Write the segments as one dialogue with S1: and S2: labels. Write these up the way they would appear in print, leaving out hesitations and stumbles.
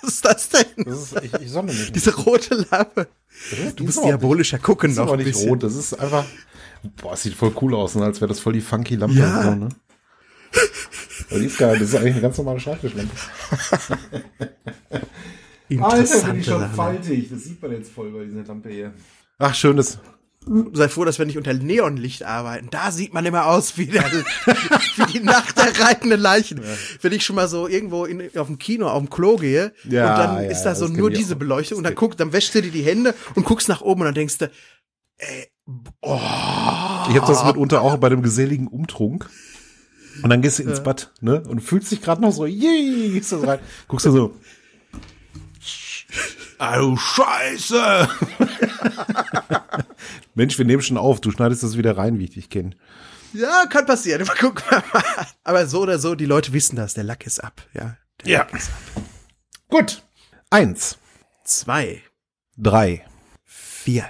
S1: Was ist das denn?
S2: Ich sonne mich.
S1: Diese rote Lampe. Du bist diabolischer Gucken noch
S2: ein
S1: bisschen.
S2: Das ist aber nicht rot, das ist einfach, boah, es sieht voll cool aus, ne? Als wäre das voll die funky Lampe.
S1: Ja.
S2: So, ne? Aber die ist geil, das ist eigentlich eine ganz normale Schreibtischlampe. Alter, bin ich schon faltig. Das sieht man jetzt voll bei dieser Lampe hier. Ach, schönes.
S1: Sei froh, dass wir nicht unter Neonlicht arbeiten. Da sieht man immer aus wie die Nacht der reitenden Leichen. Ja. Wenn ich schon mal so irgendwo auf dem Kino, auf dem Klo gehe,
S2: ja,
S1: und dann ist da so nur diese Beleuchtung und dann wäschst du dir die Hände und guckst nach oben und dann denkst du, oh.
S2: Ich hab das mitunter auch bei dem geselligen Umtrunk. Und dann gehst du ins Bad, ne? Und fühlst dich gerade noch so, gehst du rein, guckst du so, du Scheiße! Mensch, wir nehmen schon auf. Du schneidest das wieder rein, wie ich dich kenne.
S1: Ja, kann passieren. Guck mal. Aber so oder so, die Leute wissen das. Der Lack ist ab. Ja.
S2: Lack ist ab. Gut. 1.
S1: 2.
S2: 3.
S1: 4.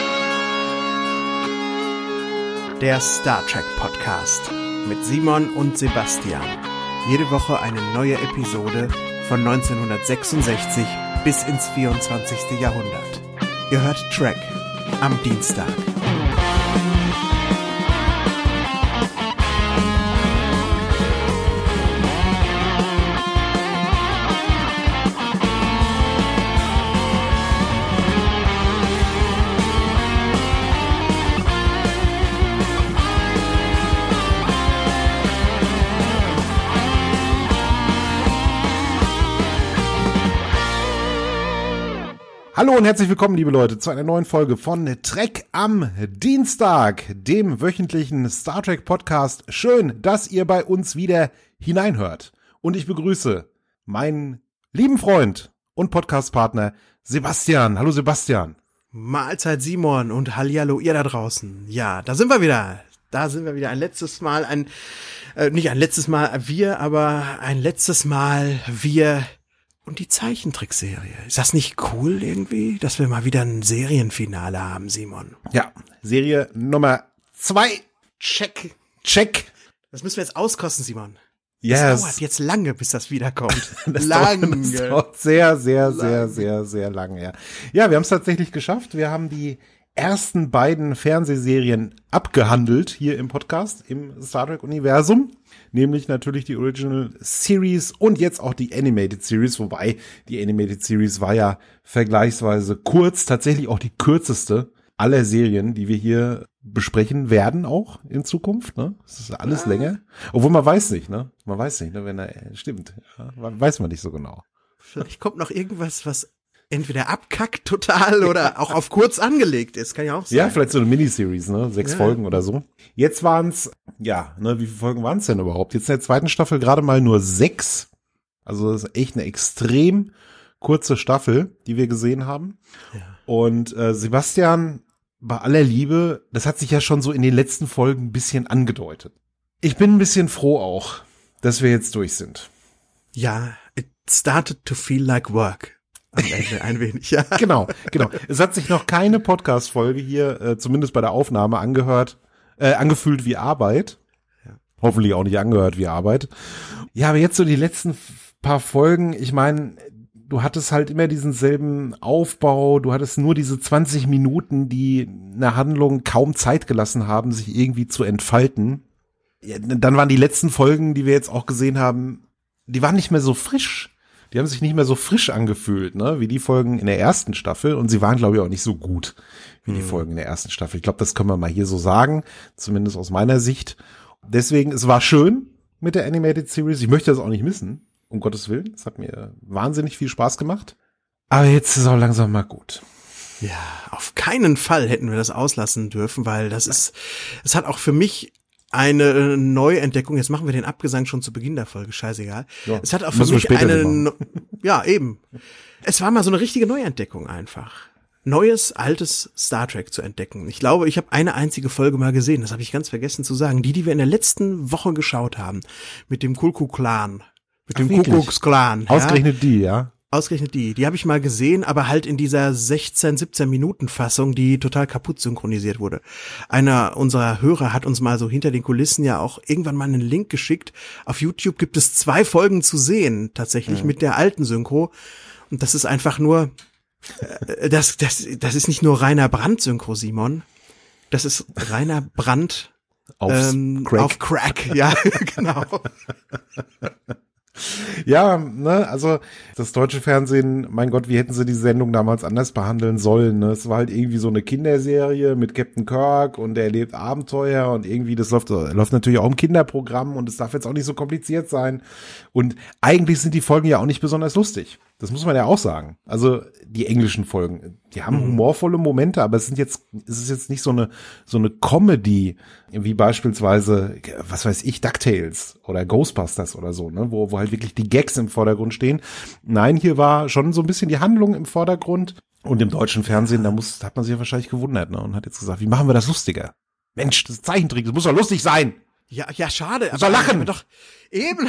S1: Der Star Trek Podcast mit Simon und Sebastian. Jede Woche eine neue Episode von 1966 bis ins 24. Jahrhundert. Ihr hört Trek am Dienstag.
S2: Hallo und herzlich willkommen, liebe Leute, zu einer neuen Folge von Trek am Dienstag, dem wöchentlichen Star Trek Podcast. Schön, dass ihr bei uns wieder hineinhört. Und ich begrüße meinen lieben Freund und Podcastpartner Sebastian. Hallo Sebastian.
S1: Mahlzeit Simon und hallihallo ihr da draußen. Ja, da sind wir wieder. Ein letztes Mal, nicht ein letztes Mal wir, aber ein letztes Mal wir und die Zeichentrickserie. Ist das nicht cool irgendwie, dass wir mal wieder ein Serienfinale haben, Simon?
S2: Ja, Serie Nummer 2.
S1: Check. Das müssen wir jetzt auskosten, Simon.
S2: Yes.
S1: Das dauert jetzt lange, bis das wiederkommt.
S2: Das dauert sehr lange, ja. Ja, wir haben es tatsächlich geschafft. Wir haben die ersten beiden Fernsehserien abgehandelt hier im Podcast, im Star Trek-Universum. Nämlich natürlich die Original Series und jetzt auch die Animated Series, wobei die Animated Series war ja vergleichsweise kurz, tatsächlich auch die kürzeste aller Serien, die wir hier besprechen werden auch in Zukunft, ne? Das ist alles länger. Obwohl man weiß nicht, ne? Wenn er stimmt. Ja, weiß man nicht so genau.
S1: Vielleicht kommt noch irgendwas, was entweder abkackt total oder auch auf kurz angelegt ist, kann ja auch sein.
S2: Ja, vielleicht so eine Miniseries, ne? 6 Folgen oder so. Jetzt waren's, wie viele Folgen waren's denn überhaupt? Jetzt in der zweiten Staffel gerade mal nur 6. Also das ist echt eine extrem kurze Staffel, die wir gesehen haben. Ja. Und Sebastian, bei aller Liebe, das hat sich ja schon so in den letzten Folgen ein bisschen angedeutet. Ich bin ein bisschen froh auch, dass wir jetzt durch sind.
S1: Ja, it started to feel like work. Am Ende ein wenig, ja.
S2: Genau. Es hat sich noch keine Podcast-Folge hier, zumindest bei der Aufnahme, angefühlt wie Arbeit. Ja. Hoffentlich auch nicht angehört wie Arbeit. Ja, aber jetzt so die letzten paar Folgen, ich meine, du hattest halt immer diesen selben Aufbau, du hattest nur diese 20 Minuten, die einer Handlung kaum Zeit gelassen haben, sich irgendwie zu entfalten. Ja, dann waren die letzten Folgen, die wir jetzt auch gesehen haben, die waren nicht mehr so frisch. Die haben sich nicht mehr so frisch angefühlt, ne, wie die Folgen in der ersten Staffel. Und sie waren, glaube ich, auch nicht so gut wie die Folgen in der ersten Staffel. Ich glaube, das können wir mal hier so sagen, zumindest aus meiner Sicht. Deswegen, es war schön mit der Animated Series. Ich möchte das auch nicht missen, um Gottes Willen. Es hat mir wahnsinnig viel Spaß gemacht. Aber jetzt ist auch langsam mal gut.
S1: Ja, auf keinen Fall hätten wir das auslassen dürfen, weil es hat auch für mich eine Neuentdeckung. Jetzt machen wir den Abgesang schon zu Beginn der Folge, scheißegal. Ja, es hat auch für mich es war mal so eine richtige Neuentdeckung einfach. Neues, altes Star Trek zu entdecken. Ich glaube, ich habe eine einzige Folge mal gesehen, das habe ich ganz vergessen zu sagen. Die wir in der letzten Woche geschaut haben, mit dem Kuckuck-Clan. Mit dem Kuckucks-Clan.
S2: Ausgerechnet die, ja?
S1: Ausgerechnet die habe ich mal gesehen, aber halt in dieser 17 Minuten Fassung, die total kaputt synchronisiert wurde. Einer unserer Hörer hat uns mal so hinter den Kulissen ja auch irgendwann mal einen Link geschickt. Auf YouTube gibt es 2 Folgen zu sehen, tatsächlich mit der alten Synchro. Und das ist einfach nur, das ist nicht nur Rainer Brandt Synchro, Simon. Das ist Rainer Brandt auf Crack. Ja, genau.
S2: Ja, ne, also das deutsche Fernsehen, mein Gott, wie hätten sie die Sendung damals anders behandeln sollen, ne? Es war halt irgendwie so eine Kinderserie mit Captain Kirk und er erlebt Abenteuer und irgendwie, das läuft natürlich auch im Kinderprogramm und es darf jetzt auch nicht so kompliziert sein und eigentlich sind die Folgen ja auch nicht besonders lustig. Das muss man ja auch sagen. Also die englischen Folgen, die haben humorvolle Momente, aber es ist jetzt nicht so eine Comedy, wie beispielsweise, was weiß ich, DuckTales oder Ghostbusters oder so, ne, wo halt wirklich die Gags im Vordergrund stehen. Nein, hier war schon so ein bisschen die Handlung im Vordergrund und im deutschen Fernsehen, da hat man sich ja wahrscheinlich gewundert, ne, und hat jetzt gesagt, wie machen wir das lustiger? Mensch, das ist Zeichentrick, das muss doch lustig sein.
S1: Ja, schade.
S2: Soll lachen.
S1: Aber doch, eben.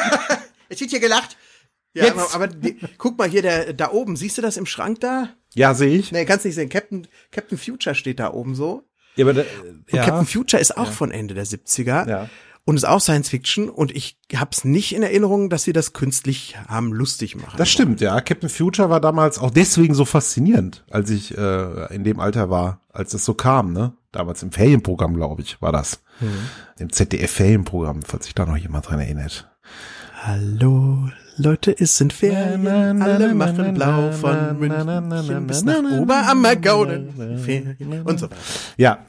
S1: Es wird hier gelacht. Ja,
S2: jetzt.
S1: aber guck mal hier, da oben, siehst du das im Schrank da?
S2: Ja, sehe ich.
S1: Nee, kannst nicht sehen. Captain Future steht da oben so.
S2: Ja, aber
S1: und Captain Future ist auch von Ende der 70er.
S2: Ja.
S1: Und ist auch Science Fiction. Und ich hab's nicht in Erinnerung, dass sie das künstlich haben lustig machen.
S2: Das stimmt, ja. Captain Future war damals auch deswegen so faszinierend, als ich in dem Alter war, als es so kam, ne? Damals im Ferienprogramm, glaube ich, war das. Im ZDF-Ferienprogramm, falls sich da noch jemand dran erinnert.
S1: Hallo, Leute, es sind Ferien, alle machen blau von München bis nach Oberammergauern. Ferien und so.
S2: Ja,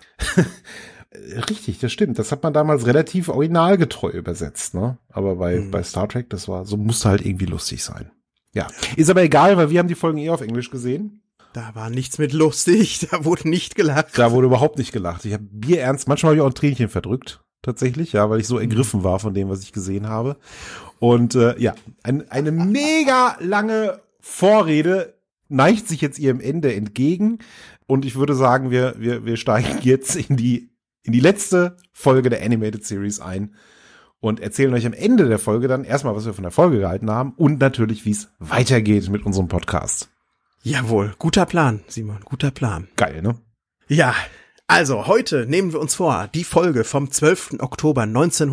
S2: richtig, das stimmt. Das hat man damals relativ originalgetreu übersetzt, ne? Aber bei Star Trek, das war, so musste halt irgendwie lustig sein. Ja, ist aber egal, weil wir haben die Folgen auf Englisch gesehen.
S1: Da war nichts mit lustig, da wurde nicht gelacht.
S2: Da wurde überhaupt nicht gelacht. Ich habe bierernst, manchmal habe ich auch ein Tränchen verdrückt. Tatsächlich, ja, weil ich so ergriffen war von dem, was ich gesehen habe. Und ja, eine mega lange Vorrede neigt sich jetzt ihrem Ende entgegen. Und ich würde sagen, wir steigen jetzt in die letzte Folge der Animated Series ein und erzählen euch am Ende der Folge dann erstmal, was wir von der Folge gehalten haben und natürlich, wie es weitergeht mit unserem Podcast.
S1: Jawohl, guter Plan, Simon, guter Plan.
S2: Geil, ne?
S1: Ja. Also, heute nehmen wir uns vor, die Folge vom 12. Oktober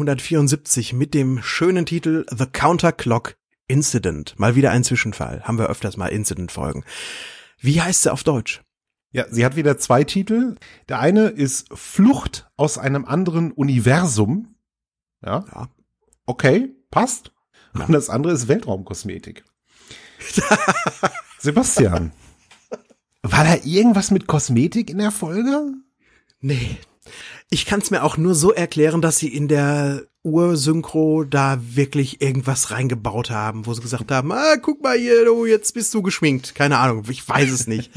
S1: 1974 mit dem schönen Titel The Counterclock Incident. Mal wieder ein Zwischenfall. Haben wir öfters mal Incident-Folgen. Wie heißt sie auf Deutsch?
S2: Ja, sie hat wieder 2 Titel. Der eine ist Flucht aus einem anderen Universum. Ja. Okay, passt. Ja. Und das andere ist Weltraumkosmetik. Sebastian, war da irgendwas mit Kosmetik in der Folge?
S1: Nee. Ich kann es mir auch nur so erklären, dass sie in der Ursynchro da wirklich irgendwas reingebaut haben, wo sie gesagt haben, guck mal hier, du, jetzt bist du geschminkt. Keine Ahnung, ich weiß es nicht.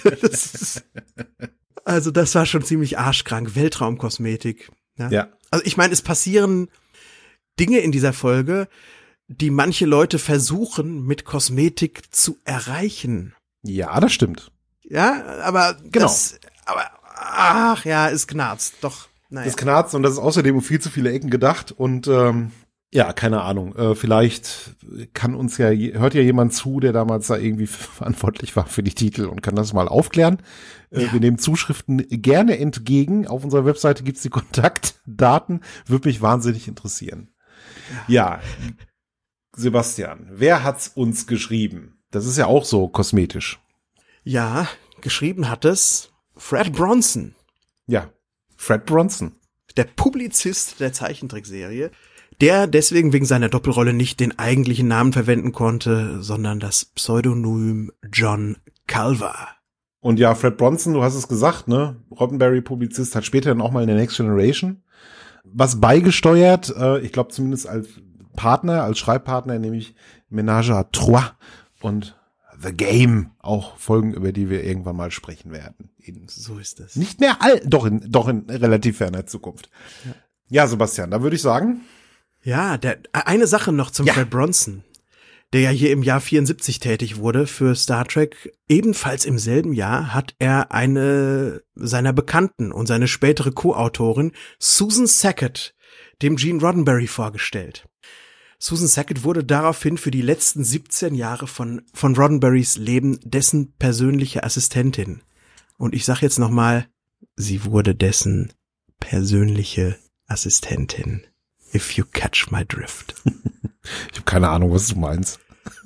S1: Also das war schon ziemlich arschkrank. Weltraumkosmetik. Ja. Also ich meine, es passieren Dinge in dieser Folge, die manche Leute versuchen, mit Kosmetik zu erreichen.
S2: Ja, das stimmt.
S1: Ja, aber
S2: genau.
S1: Ach ja, es knarzt, doch. Naja.
S2: Es knarzt und das ist außerdem um viel zu viele Ecken gedacht und ja, keine Ahnung. Vielleicht hört ja jemand zu, der damals da irgendwie verantwortlich war für die Titel und kann das mal aufklären. Ja. Wir nehmen Zuschriften gerne entgegen. Auf unserer Webseite gibt's die Kontaktdaten. Würde mich wahnsinnig interessieren. Ja, Sebastian, wer hat's uns geschrieben? Das ist ja auch so kosmetisch.
S1: Ja, geschrieben hat es Fred Bronson.
S2: Ja, Fred Bronson.
S1: Der Publizist der Zeichentrickserie, der deswegen wegen seiner Doppelrolle nicht den eigentlichen Namen verwenden konnte, sondern das Pseudonym John Culver.
S2: Und ja, Fred Bronson, du hast es gesagt, ne? Roddenberry-Publizist, hat später dann auch mal in der Next Generation was beigesteuert, ich glaube zumindest als Partner, als Schreibpartner, nämlich Ménage à Trois und The Game, auch Folgen, über die wir irgendwann mal sprechen werden.
S1: So ist das.
S2: Nicht mehr doch in relativ ferner Zukunft. Ja, Sebastian, da würde ich sagen.
S1: Ja, eine Sache noch zum Fred Bronson, der ja hier im Jahr 74 tätig wurde für Star Trek. Ebenfalls im selben Jahr hat er eine seiner Bekannten und seine spätere Co-Autorin Susan Sackett dem Gene Roddenberry vorgestellt. Susan Sackett wurde daraufhin für die letzten 17 Jahre von Roddenberrys Leben dessen persönliche Assistentin. Und ich sag jetzt nochmal, sie wurde dessen persönliche Assistentin. If you catch my drift.
S2: Ich habe keine Ahnung, was du meinst.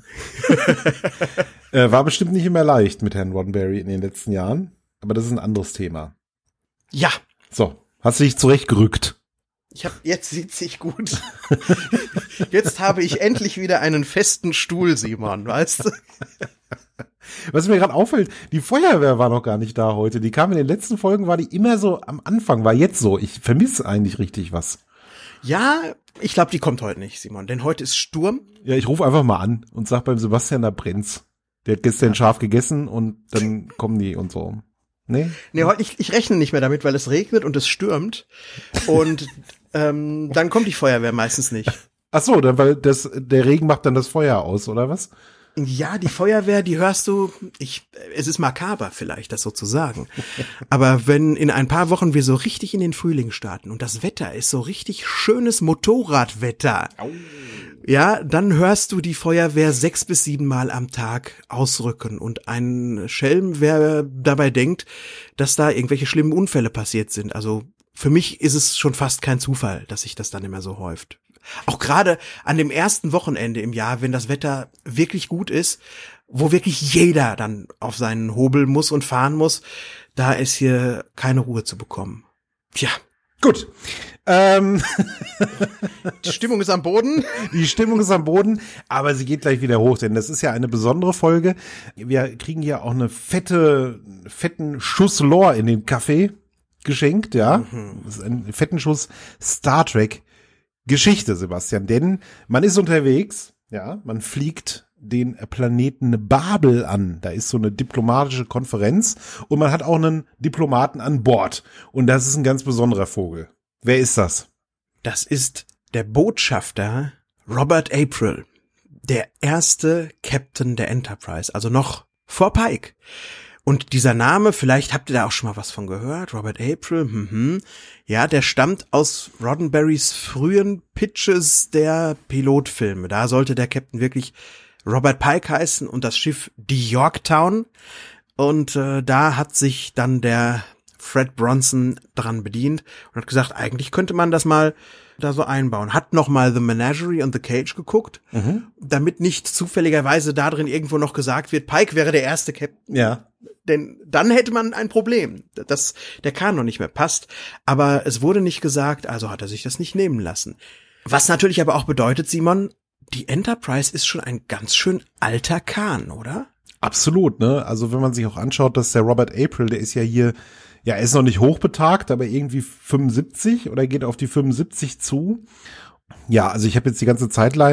S2: War bestimmt nicht immer leicht mit Herrn Roddenberry in den letzten Jahren, aber das ist ein anderes Thema.
S1: Ja.
S2: So, hast du dich zurechtgerückt?
S1: Jetzt sitze ich gut. Jetzt habe ich endlich wieder einen festen Stuhl, Simon, weißt du?
S2: Was mir gerade auffällt, die Feuerwehr war noch gar nicht da heute. Die kam in den letzten Folgen, war die immer so am Anfang, war jetzt so. Ich vermisse eigentlich richtig was.
S1: Ja, ich glaube, die kommt heute nicht, Simon, denn heute ist Sturm.
S2: Ja, ich rufe einfach mal an und sag beim Sebastian, da brennt's. Der hat gestern scharf gegessen und dann kommen die und so. Nee,
S1: heute ich rechne nicht mehr damit, weil es regnet und es stürmt und dann kommt die Feuerwehr meistens nicht.
S2: Ach so, dann, weil der Regen macht dann das Feuer aus, oder was?
S1: Ja, die Feuerwehr, die hörst du, es ist makaber vielleicht, das so zu sagen. Aber wenn in ein paar Wochen wir so richtig in den Frühling starten und das Wetter ist so richtig schönes Motorradwetter, ja, dann hörst du die Feuerwehr 6 bis 7 Mal am Tag ausrücken und ein Schelm, wer dabei denkt, dass da irgendwelche schlimmen Unfälle passiert sind. Also für mich ist es schon fast kein Zufall, dass sich das dann immer so häuft. Auch gerade an dem ersten Wochenende im Jahr, wenn das Wetter wirklich gut ist, wo wirklich jeder dann auf seinen Hobel muss und fahren muss, da ist hier keine Ruhe zu bekommen. Tja.
S2: Gut.
S1: Die Stimmung ist am Boden.
S2: Die Stimmung ist am Boden, aber sie geht gleich wieder hoch, denn das ist ja eine besondere Folge. Wir kriegen hier auch eine fetten Schuss Lore in den Kaffee geschenkt, ja. Das ist ein fetten Schuss Star Trek Geschichte, Sebastian, denn man ist unterwegs, ja, man fliegt den Planeten Babel an. Da ist so eine diplomatische Konferenz und man hat auch einen Diplomaten an Bord. Und das ist ein ganz besonderer Vogel. Wer ist das?
S1: Das ist der Botschafter Robert April, der erste Captain der Enterprise, also noch vor Pike. Und dieser Name, vielleicht habt ihr da auch schon mal was von gehört, Robert April, ja, der stammt aus Roddenberrys frühen Pitches der Pilotfilme. Da sollte der Captain wirklich Robert Pike heißen und das Schiff die Yorktown. Und da hat sich dann der Fred Bronson dran bedient und hat gesagt, eigentlich könnte man das mal da so einbauen. Hat noch mal The Menagerie und The Cage geguckt, damit nicht zufälligerweise da drin irgendwo noch gesagt wird, Pike wäre der erste Captain.
S2: Ja.
S1: Denn dann hätte man ein Problem, dass der Kanon nicht mehr passt. Aber es wurde nicht gesagt, also hat er sich das nicht nehmen lassen. Was natürlich aber auch bedeutet, Simon, die Enterprise ist schon ein ganz schön alter Kahn, oder?
S2: Absolut, ne? Also wenn man sich auch anschaut, dass der Robert April, der ist ja hier, ja, er ist noch nicht hochbetagt, aber irgendwie 75 oder geht auf die 75 zu. Ja, also ich habe jetzt die ganze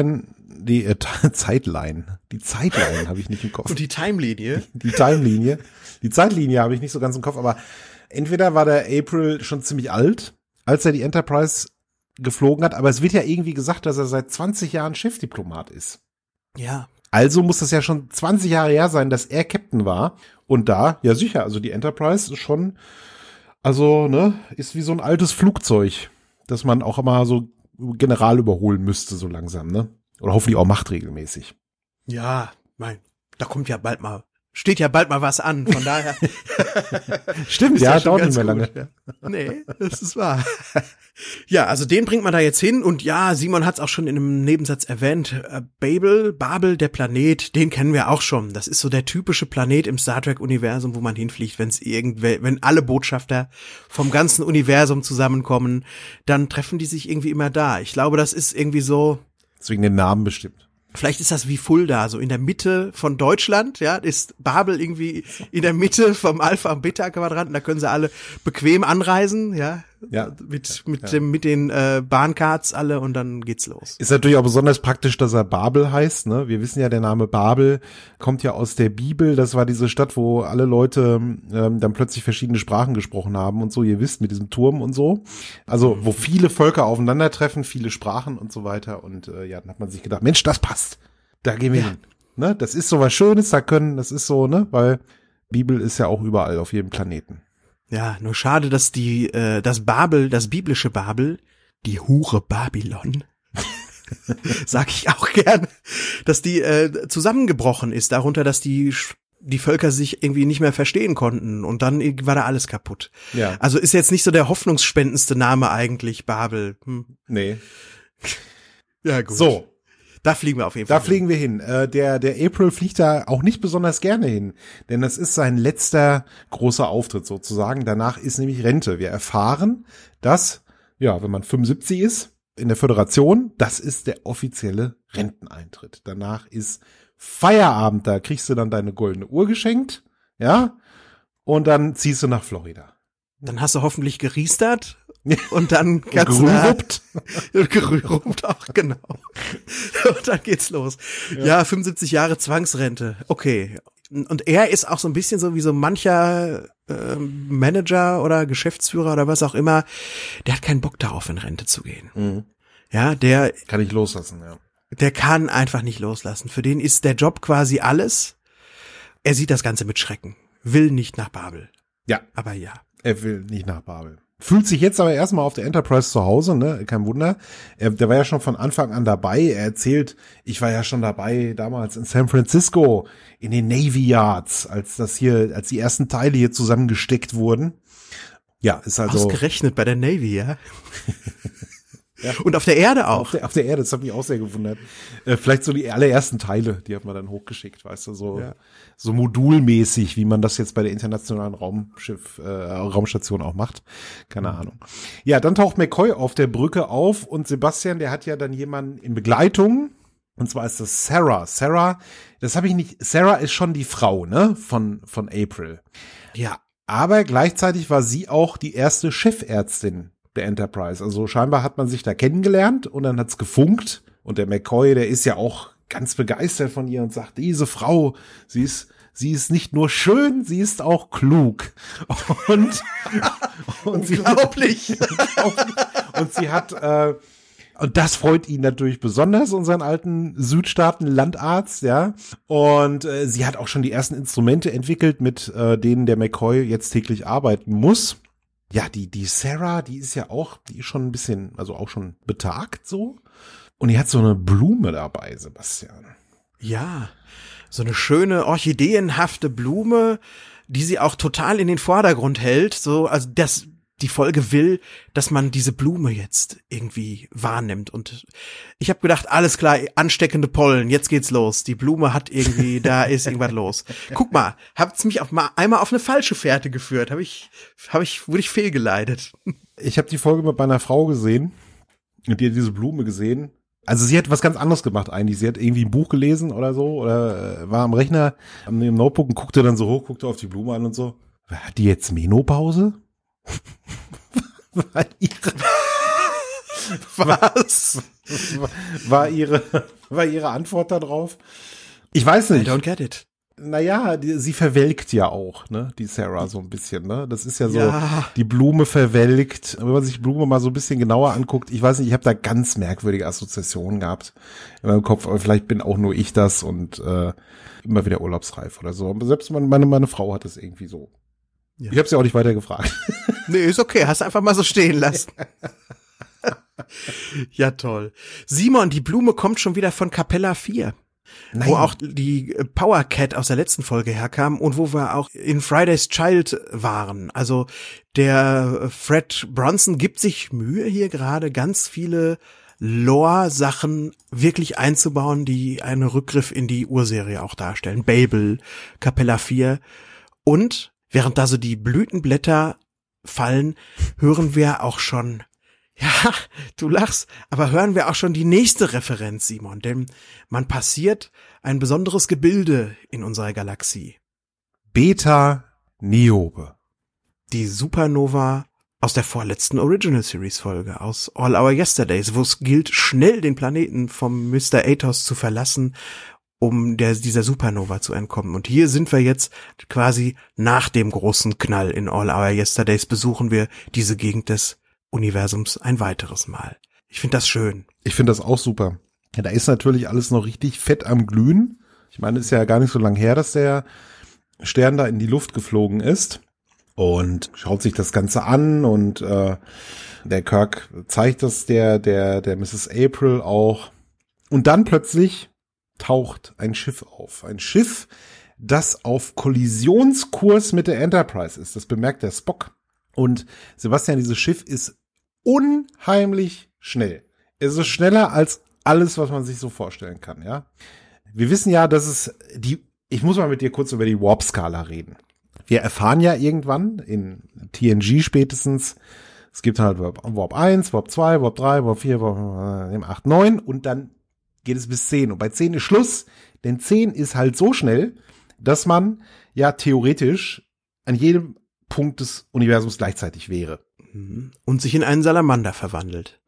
S2: die Zeitline habe ich nicht im Kopf.
S1: Und die Timelinie?
S2: Die Zeitlinie habe ich nicht so ganz im Kopf, aber entweder war der April schon ziemlich alt, als er die Enterprise geflogen hat, aber es wird ja irgendwie gesagt, dass er seit 20 Jahren Chefdiplomat ist.
S1: Ja.
S2: Also muss das ja schon 20 Jahre her sein, dass er Captain war. Und da, ja sicher, also die Enterprise ist schon, also, ne, ist wie so ein altes Flugzeug, das man auch immer so General überholen müsste, so langsam, ne? Oder hoffentlich auch macht regelmäßig.
S1: Ja, da kommt ja bald mal, steht ja bald mal was an, von daher.
S2: Stimmt, ja, dauert nicht mehr lange.
S1: Ja. Nee, das ist wahr. Ja, also den bringt man da jetzt hin und ja, Simon hat es auch schon in einem Nebensatz erwähnt, Babel, der Planet, den kennen wir auch schon. Das ist so der typische Planet im Star Trek-Universum, wo man hinfliegt, wenn alle Botschafter vom ganzen Universum zusammenkommen, dann treffen die sich irgendwie immer da. Ich glaube, das ist irgendwie so.
S2: Deswegen den Namen bestimmt.
S1: Vielleicht ist das wie Fulda, so in der Mitte von Deutschland, ja, ist Babel irgendwie in der Mitte vom Alpha- und Beta-Quadranten, da können sie alle bequem anreisen, ja, mit den Bahncards alle und dann geht's los.
S2: Ist natürlich auch besonders praktisch, dass er Babel heißt, ne? Wir wissen ja, der Name Babel kommt ja aus der Bibel, das war diese Stadt, wo alle Leute dann plötzlich verschiedene Sprachen gesprochen haben und so, ihr wisst, mit diesem Turm und so. Also, wo viele Völker aufeinandertreffen, viele Sprachen und so weiter und ja, dann hat man sich gedacht, Mensch, das passt. Da gehen wir hin. Ne? Das ist so was Schönes, das ist so, ne, weil Bibel ist ja auch überall auf jedem Planeten.
S1: Ja, nur schade, dass das biblische Babel, die Hure Babylon, sag ich auch gerne, dass die zusammengebrochen ist, darunter, dass die Völker sich irgendwie nicht mehr verstehen konnten und dann war da alles kaputt.
S2: Ja.
S1: Also ist jetzt nicht so der hoffnungsspendendste Name eigentlich, Babel.
S2: Nee.
S1: Ja, gut.
S2: So.
S1: Da fliegen wir auf jeden Fall.
S2: Da fliegen wir hin. Der April fliegt da auch nicht besonders gerne hin, denn das ist sein letzter großer Auftritt sozusagen. Danach ist nämlich Rente. Wir erfahren, dass, ja, wenn man 75 ist, in der Föderation, das ist der offizielle Renteneintritt. Danach ist Feierabend, da kriegst du dann deine goldene Uhr geschenkt, ja, und dann ziehst du nach Florida.
S1: Dann hast du hoffentlich geriestert und dann
S2: kannst du
S1: gerührt auch, genau. Und dann geht's los. Ja, 75 Jahre Zwangsrente, okay. Und er ist auch so ein bisschen so wie so mancher Manager oder Geschäftsführer oder was auch immer, der hat keinen Bock darauf, in Rente zu gehen.
S2: Mhm.
S1: Ja, der
S2: kann ich loslassen, ja.
S1: Der kann einfach nicht loslassen. Für den ist der Job quasi alles. Er sieht das Ganze mit Schrecken. Will nicht nach Babel.
S2: Ja.
S1: Aber ja.
S2: Er will nicht nach Babel. Fühlt sich jetzt aber erstmal auf der Enterprise zu Hause, ne? Kein Wunder. Der war ja schon von Anfang an dabei. Er erzählt, ich war ja schon dabei damals in San Francisco in den Navy Yards, als die ersten Teile hier zusammengesteckt wurden. Ja, ist also.
S1: Ausgerechnet bei der Navy, ja. Ja. Und auf der Erde auch.
S2: Auf der Erde, das hat mich auch sehr gewundert. Vielleicht so die allerersten Teile, die hat man dann hochgeschickt, weißt du, so modulmäßig, wie man das jetzt bei der internationalen Raumstation auch macht. Keine Ahnung. Ja, dann taucht McCoy auf der Brücke auf und Sebastian, der hat ja dann jemanden in Begleitung. Und zwar ist das Sarah. Sarah ist schon die Frau, ne, von April.
S1: Ja.
S2: Aber gleichzeitig war sie auch die erste Chefärztin der Enterprise. Also scheinbar hat man sich da kennengelernt und dann hat's gefunkt und der McCoy, der ist ja auch ganz begeistert von ihr und sagt, diese Frau, sie ist nicht nur schön, sie ist auch klug. Und
S1: unglaublich.
S2: Und sie hat und das freut ihn natürlich besonders, unseren alten Südstaaten-Landarzt, ja. Und sie hat auch schon die ersten Instrumente entwickelt, mit denen der McCoy jetzt täglich arbeiten muss. Ja, die Sarah, die ist schon ein bisschen, also auch schon betagt so. Und die hat so eine Blume dabei, Sebastian.
S1: Ja, so eine schöne orchideenhafte Blume, die sie auch total in den Vordergrund hält. So, also die Folge will, dass man diese Blume jetzt irgendwie wahrnimmt. Und ich habe gedacht, alles klar, ansteckende Pollen, jetzt geht's los. Die Blume hat irgendwie, da ist irgendwas los. Guck mal, habt's mich einmal auf eine falsche Fährte geführt. Wurde ich fehlgeleitet.
S2: Ich habe die Folge mit meiner Frau gesehen und die hat diese Blume gesehen. Also sie hat was ganz anderes gemacht eigentlich. Sie hat irgendwie ein Buch gelesen oder so oder war am Rechner, am Notebook und guckte dann so hoch, guckte auf die Blume an und so. Hat die jetzt Menopause? War ihre Antwort darauf? Ich weiß nicht.
S1: I don't get it.
S2: Naja, sie verwelkt ja auch, ne, die Sarah so ein bisschen, ne? Das ist ja so, die Blume verwelkt. Wenn man sich die Blume mal so ein bisschen genauer anguckt, ich weiß nicht, ich habe da ganz merkwürdige Assoziationen gehabt in meinem Kopf, aber vielleicht bin auch nur ich das und immer wieder urlaubsreif oder so. Aber selbst meine Frau hat das irgendwie so. Ja. Ich habe sie auch nicht weiter gefragt.
S1: Nee, ist okay, hast einfach mal so stehen lassen. Ja, toll. Simon, die Blume kommt schon wieder von Capella 4. Nein. Wo auch die Power Cat aus der letzten Folge herkam und wo wir auch in Friday's Child waren. Also der Fred Bronson gibt sich Mühe hier gerade ganz viele Lore-Sachen wirklich einzubauen, die einen Rückgriff in die Urserie auch darstellen. Babel, Capella 4 und während da so die Blütenblätter fallen, hören wir auch schon, ja, du lachst, aber hören wir auch schon die nächste Referenz, Simon, denn man passiert ein besonderes Gebilde in unserer Galaxie.
S2: Beta Niobe.
S1: Die Supernova aus der vorletzten Original Series Folge, aus All Our Yesterdays, wo es gilt, schnell den Planeten vom Mr. Athos zu verlassen, um dieser Supernova zu entkommen. Und hier sind wir jetzt quasi nach dem großen Knall in All Our Yesterdays, besuchen wir diese Gegend des Universums ein weiteres Mal. Ich finde das schön.
S2: Ich finde das auch super. Ja, da ist natürlich alles noch richtig fett am Glühen. Ich meine, es ist ja gar nicht so lang her, dass der Stern da in die Luft geflogen ist und schaut sich das Ganze an und der Kirk zeigt das der Mrs. April auch. Und dann plötzlich taucht ein Schiff auf. Ein Schiff, das auf Kollisionskurs mit der Enterprise ist. Das bemerkt der Spock. Und Sebastian, dieses Schiff ist unheimlich schnell. Es ist schneller als alles, was man sich so vorstellen kann, ja. Wir wissen ja, dass es ich muss mal mit dir kurz über die Warp-Skala reden. Wir erfahren ja irgendwann, in TNG spätestens, es gibt halt Warp 1, Warp 2, Warp 3, Warp 4, Warp 8, 9 und dann geht es bis 10. Und bei 10 ist Schluss, denn 10 ist halt so schnell, dass man ja theoretisch an jedem Punkt des Universums gleichzeitig wäre.
S1: Und sich in einen Salamander verwandelt.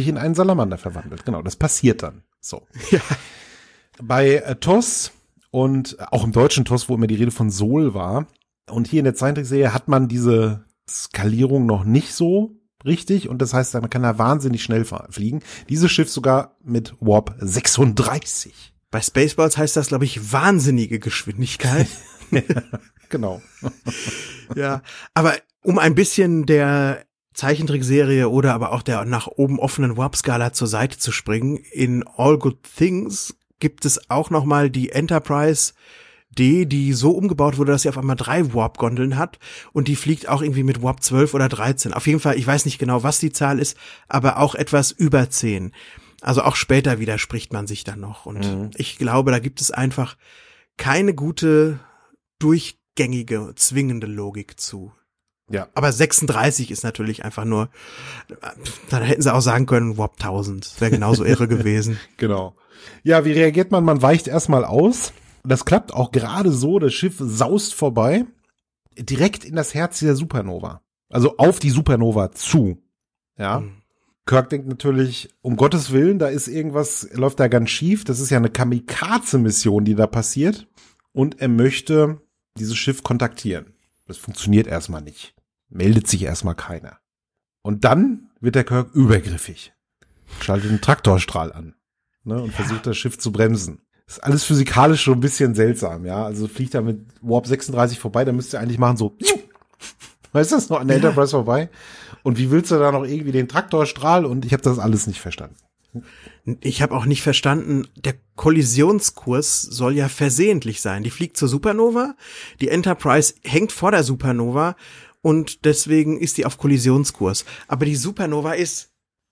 S2: Genau, das passiert dann. So.
S1: Ja.
S2: Bei TOS und auch im deutschen TOS, wo immer die Rede von Sol war, und hier in der Zeichentrickserie hat man diese Skalierung noch nicht so richtig und das heißt, man kann da wahnsinnig schnell fliegen. Dieses Schiff sogar mit Warp 36.
S1: Bei Spaceballs heißt das, glaube ich, wahnsinnige Geschwindigkeit.
S2: Ja, genau.
S1: Ja, aber um ein bisschen der Zeichentrickserie oder aber auch der nach oben offenen Warp-Skala zur Seite zu springen, in All Good Things gibt es auch noch mal die Enterprise D, die so umgebaut wurde, dass sie auf einmal 3 Warp-Gondeln hat und die fliegt auch irgendwie mit Warp 12 oder 13. Auf jeden Fall, ich weiß nicht genau, was die Zahl ist, aber auch etwas über 10. Also auch später widerspricht man sich dann noch und ich glaube, da gibt es einfach keine gute, durchgängige, zwingende Logik zu.
S2: Ja.
S1: Aber 36 ist natürlich einfach nur, dann hätten sie auch sagen können, Warp 1000. Das wäre genauso irre gewesen.
S2: Genau. Ja, wie reagiert man? Man weicht erstmal aus. Das klappt auch gerade so. Das Schiff saust vorbei. Direkt in das Herz der Supernova. Also auf die Supernova zu. Ja. Kirk denkt natürlich, um Gottes Willen, da ist irgendwas, läuft da ganz schief. Das ist ja eine Kamikaze-Mission, die da passiert. Und er möchte dieses Schiff kontaktieren. Das funktioniert erstmal nicht. Meldet sich erstmal keiner. Und dann wird der Kirk übergriffig. Schaltet einen Traktorstrahl an. Ne, und versucht das Schiff zu bremsen. Das ist alles physikalisch schon ein bisschen seltsam, ja. Also fliegt er mit Warp 36 vorbei, dann müsst ihr eigentlich machen so, weißt du, das noch an der Enterprise vorbei? Und wie willst du da noch irgendwie den Traktorstrahl? Und ich habe das alles nicht verstanden.
S1: Ich habe auch nicht verstanden, der Kollisionskurs soll ja versehentlich sein. Die fliegt zur Supernova, die Enterprise hängt vor der Supernova und deswegen ist die auf Kollisionskurs. Aber die Supernova ist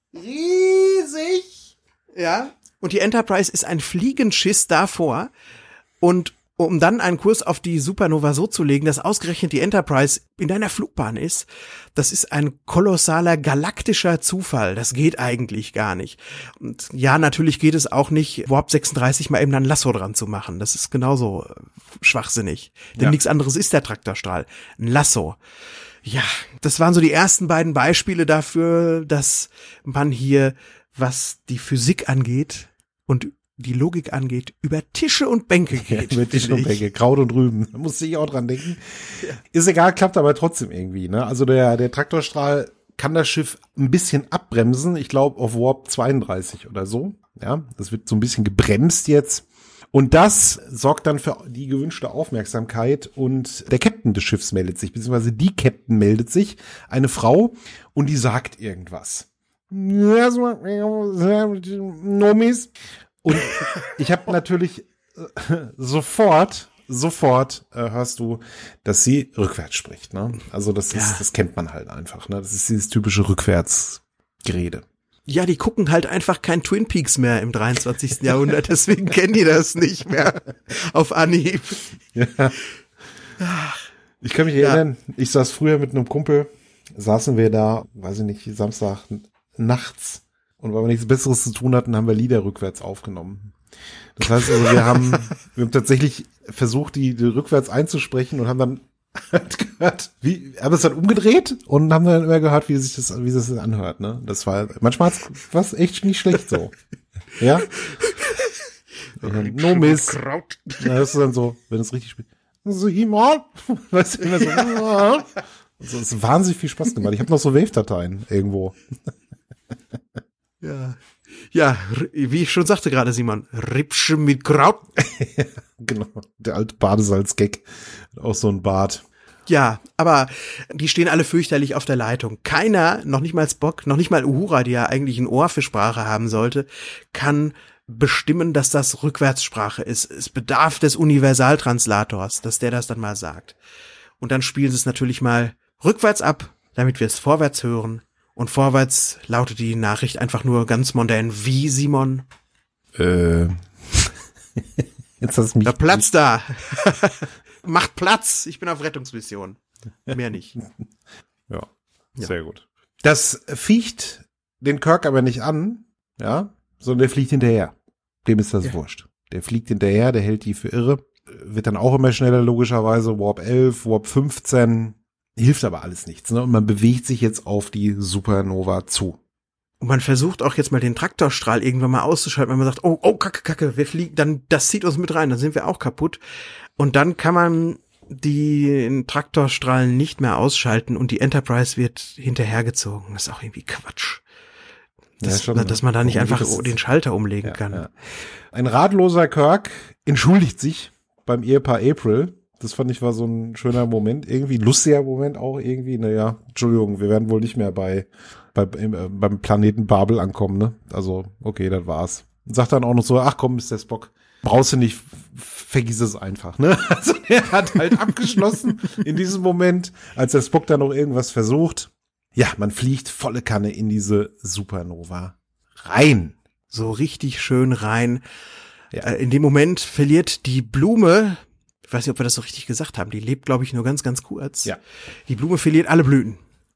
S1: riesig, ja, und die Enterprise ist ein Fliegenschiss davor und um dann einen Kurs auf die Supernova so zu legen, dass ausgerechnet die Enterprise in deiner Flugbahn ist, das ist ein kolossaler galaktischer Zufall. Das geht eigentlich gar nicht. Und ja, natürlich geht es auch nicht, Warp 36 mal eben ein Lasso dran zu machen. Das ist genauso schwachsinnig. Denn nichts anderes ist der Traktorstrahl. Ein Lasso. Ja, das waren so die ersten beiden Beispiele dafür, dass man hier, was die Physik angeht und die Logik angeht, über Tische und Bänke geht.
S2: Ja, über Tische und Bänke, Kraut und Rüben. Da musste ich auch dran denken. Ja. Ist egal, klappt aber trotzdem irgendwie, ne? Also der Traktorstrahl kann das Schiff ein bisschen abbremsen. Ich glaube auf Warp 32 oder so. Ja, das wird so ein bisschen gebremst jetzt. Und das sorgt dann für die gewünschte Aufmerksamkeit und der Captain des Schiffs meldet sich, beziehungsweise die Captain meldet sich, eine Frau, und die sagt irgendwas. Nomis. Und ich habe natürlich sofort hörst du, dass sie rückwärts spricht, ne? Also das kennt man halt einfach, ne? Das ist dieses typische Rückwärtsgerede.
S1: Ja, die gucken halt einfach kein Twin Peaks mehr im 23. Jahrhundert, deswegen kennen die das nicht mehr auf Anhieb.
S2: Ja. Ich kann mich erinnern, ich saß früher mit einem Kumpel, saßen wir da, weiß ich nicht, Samstag nachts, und weil wir nichts Besseres zu tun hatten, haben wir Lieder rückwärts aufgenommen. Das heißt also, wir haben tatsächlich versucht, die rückwärts einzusprechen und haben dann halt gehört, haben es dann umgedreht und haben dann immer gehört, wie sich das anhört, ne? Das war, manchmal was echt nicht schlecht so. Ja? No Miss. Da hörst du dann so, wenn es richtig spielt. Simon! Weißt du, immer so. Also, es hat wahnsinnig viel Spaß gemacht. Ich habe noch so Wave-Dateien irgendwo.
S1: Ja, wie ich schon sagte gerade, Simon, Rippsche mit Kraut.
S2: Genau, der alte Badesalz-Gag. Auch so ein Bart.
S1: Ja, aber die stehen alle fürchterlich auf der Leitung. Keiner, noch nicht mal Spock, noch nicht mal Uhura, die ja eigentlich ein Ohr für Sprache haben sollte, kann bestimmen, dass das Rückwärtssprache ist. Es bedarf des Universaltranslators, dass der das dann mal sagt. Und dann spielen sie es natürlich mal rückwärts ab, damit wir es vorwärts hören. Und vorwärts lautet die Nachricht einfach nur ganz mondän. Wie, Simon?
S2: Jetzt hast du mich.
S1: Der Platz da. Macht Platz. Ich bin auf Rettungsmission. Mehr nicht.
S2: Ja, sehr gut. Das ficht den Kirk aber nicht an, ja, sondern der fliegt hinterher. Dem ist das wurscht. Der fliegt hinterher, der hält die für irre. Wird dann auch immer schneller, logischerweise. Warp 11, Warp 15. Hilft aber alles nichts, ne? Und man bewegt sich jetzt auf die Supernova zu.
S1: Und man versucht auch jetzt mal den Traktorstrahl irgendwann mal auszuschalten, wenn man sagt, oh, Kacke, wir fliegen, dann, das zieht uns mit rein, dann sind wir auch kaputt. Und dann kann man den Traktorstrahl nicht mehr ausschalten und die Enterprise wird hinterhergezogen. Das ist auch irgendwie Quatsch. Dass man da nicht einfach den Schalter umlegen kann. Ja.
S2: Ein ratloser Kirk entschuldigt sich beim Ehepaar April. Das fand ich war so ein schöner Moment, irgendwie lustiger Moment auch irgendwie. Naja, Entschuldigung, wir werden wohl nicht mehr beim Planeten Babel ankommen, ne? Also, okay, das war's. Und sagt dann auch noch so, ach komm, Mr. Spock, brauchst du nicht, vergiss es einfach, ne? Also er hat halt abgeschlossen in diesem Moment, als der Spock dann noch irgendwas versucht. Ja, man fliegt volle Kanne in diese Supernova rein.
S1: So richtig schön rein. Ja. In dem Moment verliert die Blume, ich weiß nicht, ob wir das so richtig gesagt haben, die lebt, glaube ich, nur ganz, ganz kurz.
S2: Ja.
S1: Die Blume verliert alle Blüten.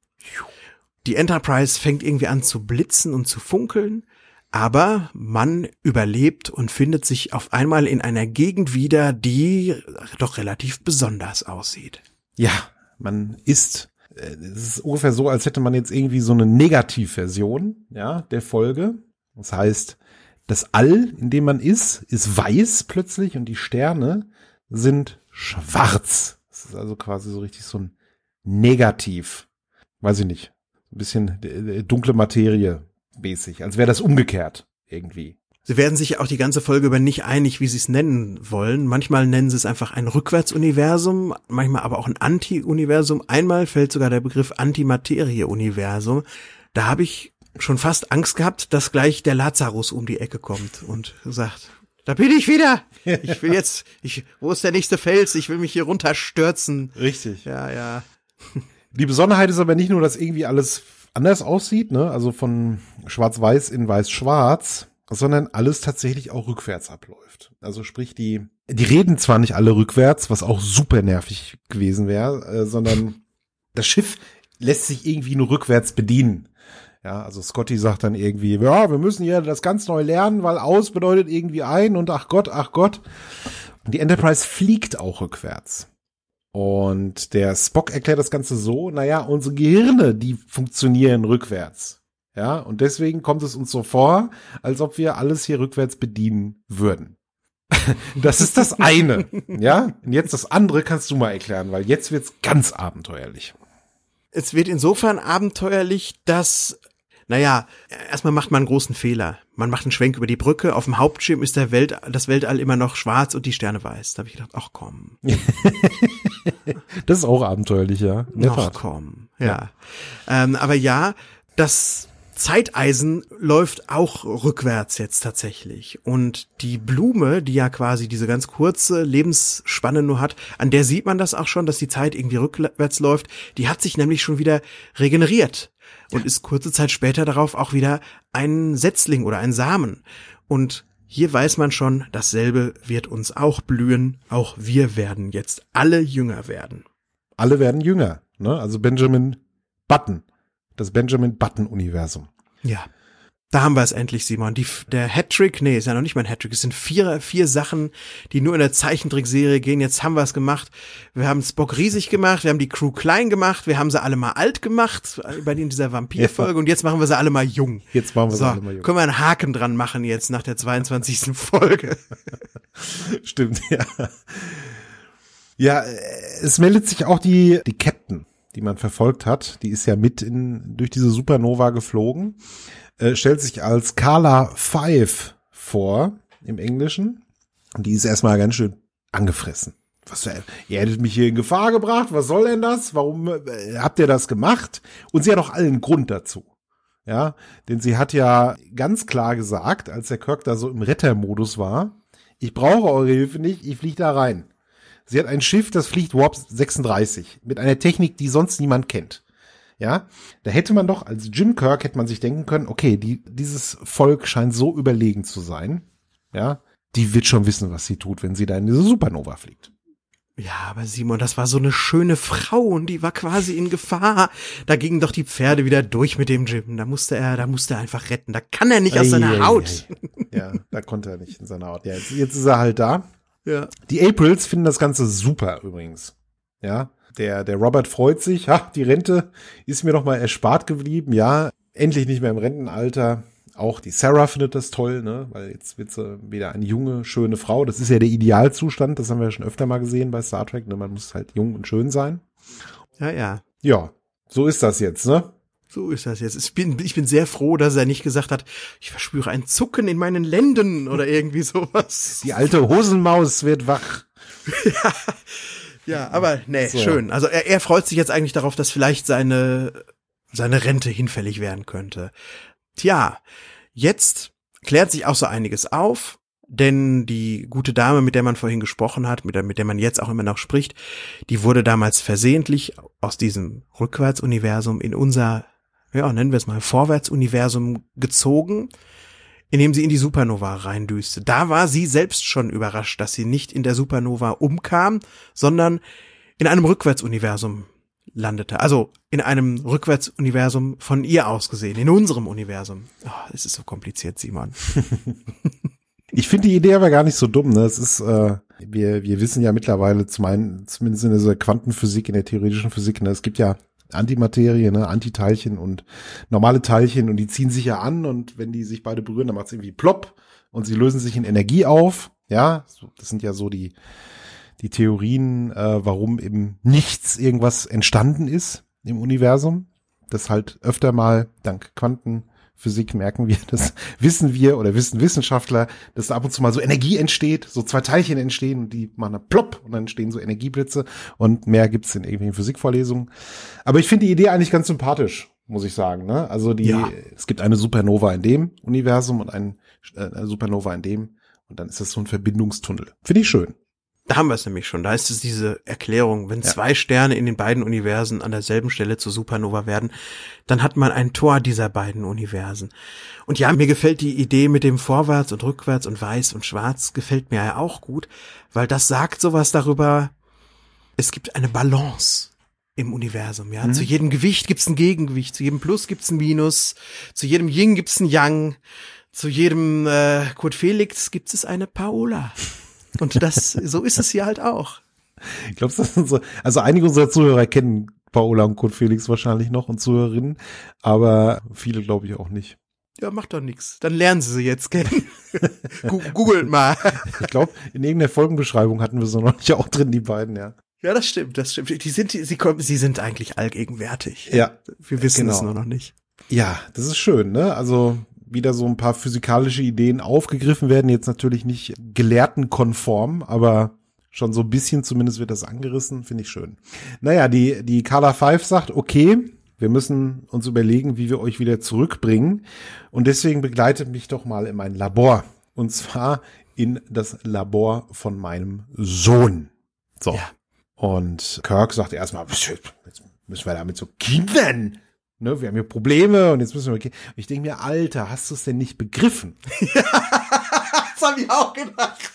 S1: Die Enterprise fängt irgendwie an zu blitzen und zu funkeln, aber man überlebt und findet sich auf einmal in einer Gegend wieder, die doch relativ besonders aussieht.
S2: Ja, man ist, es ist ungefähr so, als hätte man jetzt irgendwie so eine Negativversion, ja, der Folge. Das heißt, das All, in dem man ist weiß plötzlich und die Sterne sind schwarz. Das ist also quasi so richtig so ein Negativ. Weiß ich nicht. Ein bisschen dunkle Materie mäßig, als wäre das umgekehrt irgendwie.
S1: Sie werden sich ja auch die ganze Folge über nicht einig, wie sie es nennen wollen. Manchmal nennen sie es einfach ein Rückwärtsuniversum, manchmal aber auch ein Anti-Universum. Einmal fällt sogar der Begriff Antimaterie-Universum. Da habe ich schon fast Angst gehabt, dass gleich der Lazarus um die Ecke kommt und sagt, da bin ich wieder. Ich will jetzt, wo ist der nächste Fels? Ich will mich hier runterstürzen.
S2: Richtig.
S1: Ja.
S2: Die Besonderheit ist aber nicht nur, dass irgendwie alles anders aussieht, ne, also von schwarz-weiß in weiß-schwarz, sondern alles tatsächlich auch rückwärts abläuft. Also sprich, die reden zwar nicht alle rückwärts, was auch super nervig gewesen wäre, sondern das Schiff lässt sich irgendwie nur rückwärts bedienen. Ja, also Scotty sagt dann irgendwie, ja, wir müssen hier das ganz neu lernen, weil aus bedeutet irgendwie ein und ach Gott. Und die Enterprise fliegt auch rückwärts. Und der Spock erklärt das Ganze so, naja, unsere Gehirne, die funktionieren rückwärts. Ja, und deswegen kommt es uns so vor, als ob wir alles hier rückwärts bedienen würden. Das ist das eine. Ja, und jetzt das andere kannst du mal erklären, weil jetzt wird's ganz abenteuerlich.
S1: Es wird insofern abenteuerlich, dass, erstmal macht man einen großen Fehler. Man macht einen Schwenk über die Brücke. Auf dem Hauptschirm ist das Weltall immer noch schwarz und die Sterne weiß. Da habe ich gedacht, ach komm.
S2: Das ist auch abenteuerlich, ja.
S1: Ach komm, ja. Aber ja, das Zeiteisen läuft auch rückwärts jetzt tatsächlich. Und die Blume, die ja quasi diese ganz kurze Lebensspanne nur hat, an der sieht man das auch schon, dass die Zeit irgendwie rückwärts läuft. Die hat sich nämlich schon wieder regeneriert und ist kurze Zeit später darauf auch wieder ein Setzling oder ein Samen. Und hier weiß man schon, dasselbe wird uns auch blühen. Auch wir werden jetzt alle jünger werden.
S2: Alle werden jünger, ne? Also Benjamin Button. Das Benjamin Button-Universum.
S1: Ja, da haben wir es endlich, Simon. Der Hattrick, ist ja noch nicht mal ein Hattrick, es sind vier Sachen, die nur in der Zeichentrickserie gehen. Jetzt haben wir es gemacht. Wir haben Spock riesig gemacht, wir haben die Crew klein gemacht, wir haben sie alle mal alt gemacht, bei dieser Vampirfolge, und jetzt machen wir sie alle mal jung.
S2: Jetzt machen wir sie alle mal jung.
S1: Können wir einen Haken dran machen jetzt nach der 22. Folge.
S2: Stimmt, ja. Ja, es meldet sich auch die Captain, die man verfolgt hat, die ist ja durch diese Supernova geflogen, stellt sich als Carla 5 vor im Englischen, und die ist erstmal ganz schön angefressen. Ihr hättet mich hier in Gefahr gebracht, was soll denn das? Warum habt ihr das gemacht? Und sie hat auch allen Grund dazu. ja, denn sie hat ja ganz klar gesagt, als der Kirk da so im Rettermodus war, ich brauche eure Hilfe nicht, ich fliege da rein. Sie hat ein Schiff, das fliegt Warp 36, mit einer Technik, die sonst niemand kennt. Ja, da hätte man doch, als Jim Kirk hätte man sich denken können, okay, dieses Volk scheint so überlegen zu sein, ja, die wird schon wissen, was sie tut, wenn sie da in diese Supernova fliegt.
S1: Ja, aber Simon, das war so eine schöne Frau und die war quasi in Gefahr. Da gingen doch die Pferde wieder durch mit dem Jim. Da musste er einfach retten. Da kann er nicht aus seiner Haut.
S2: Ja, da konnte er nicht in seiner Haut. Ja, jetzt ist er halt da.
S1: Ja.
S2: Die Aprils finden das Ganze super übrigens. Ja, der Robert freut sich. Ha, die Rente ist mir doch mal erspart geblieben. Ja, endlich nicht mehr im Rentenalter. Auch die Sarah findet das toll, ne, weil jetzt wird sie wieder eine junge, schöne Frau. Das ist ja der Idealzustand, das haben wir ja schon öfter mal gesehen bei Star Trek, ne, man muss halt jung und schön sein.
S1: Ja, ja.
S2: Ja, so ist das jetzt, ne?
S1: So ist das jetzt. Ich bin sehr froh, dass er nicht gesagt hat, ich verspüre ein Zucken in meinen Lenden oder irgendwie sowas.
S2: Die alte Hosenmaus wird wach.
S1: Ja, aber nee, so. Schön. Also er freut sich jetzt eigentlich darauf, dass vielleicht seine Rente hinfällig werden könnte. Tja, jetzt klärt sich auch so einiges auf, denn die gute Dame, mit der man vorhin gesprochen hat, mit der man jetzt auch immer noch spricht, die wurde damals versehentlich aus diesem Rückwärtsuniversum in unser, ja, nennen wir es mal, Vorwärtsuniversum gezogen, indem sie in die Supernova reindüste. Da war sie selbst schon überrascht, dass sie nicht in der Supernova umkam, sondern in einem Rückwärtsuniversum landete. Also in einem Rückwärtsuniversum von ihr aus gesehen, in unserem Universum. Oh, es ist so kompliziert, Simon.
S2: Ich finde die Idee aber gar nicht so dumm. Ne? Es ist, wir wissen ja mittlerweile, zumindest in dieser Quantenphysik, in der theoretischen Physik, ne, es gibt ja Antimaterie, ne, Antiteilchen und normale Teilchen und die ziehen sich ja an und wenn die sich beide berühren, dann macht es irgendwie plopp und sie lösen sich in Energie auf. Ja, das sind ja so die Theorien, warum eben nichts irgendwas entstanden ist im Universum. Das halt öfter mal, dank Quantenphysik merken wir, das wissen wir oder wissen Wissenschaftler, dass da ab und zu mal so Energie entsteht, so zwei Teilchen entstehen und die machen dann plopp und dann entstehen so Energieblitze und mehr gibt's in irgendwelchen Physikvorlesungen. Aber ich finde die Idee eigentlich ganz sympathisch, muss ich sagen. Ne? Also es gibt eine Supernova in dem Universum und eine Supernova in dem und dann ist das so ein Verbindungstunnel. Finde ich schön.
S1: Da haben wir es nämlich schon. Da ist es diese Erklärung, wenn zwei Sterne in den beiden Universen an derselben Stelle zur Supernova werden, dann hat man ein Tor dieser beiden Universen. Und ja, mir gefällt die Idee mit dem Vorwärts und Rückwärts und Weiß und Schwarz, gefällt mir ja auch gut, weil das sagt sowas darüber, es gibt eine Balance im Universum. Ja, Zu jedem Gewicht gibt's ein Gegengewicht, zu jedem Plus gibt's ein Minus, zu jedem Yin gibt's ein Yang, zu jedem Kurt Felix gibt es eine Paola. Und so ist es hier halt auch.
S2: Ich glaube, das sind so, also einige unserer Zuhörer kennen Paola und Kurt Felix wahrscheinlich noch und Zuhörerinnen, aber viele glaube ich auch nicht.
S1: Ja, macht doch nichts. Dann lernen sie jetzt kennen. Googelt mal.
S2: Ich glaube, in irgendeiner Folgenbeschreibung hatten wir so noch nicht auch drin, die beiden, ja.
S1: Ja, das stimmt. Sie sind eigentlich allgegenwärtig.
S2: Ja.
S1: Wir wissen es nur noch nicht.
S2: Ja, das ist schön, ne? Also wieder so ein paar physikalische Ideen aufgegriffen werden, jetzt natürlich nicht gelehrtenkonform, aber schon so ein bisschen zumindest wird das angerissen, finde ich schön. Naja, die Carla Five sagt, okay, wir müssen uns überlegen, wie wir euch wieder zurückbringen und deswegen begleitet mich doch mal in mein Labor und zwar in das Labor von meinem Sohn. So. Ja. Und Kirk sagt erstmal, jetzt müssen wir damit so Kindern. Ne, wir haben hier Probleme und jetzt müssen wir. Ich denke mir, Alter, hast du es denn nicht begriffen?
S1: Ja, das habe ich auch gedacht.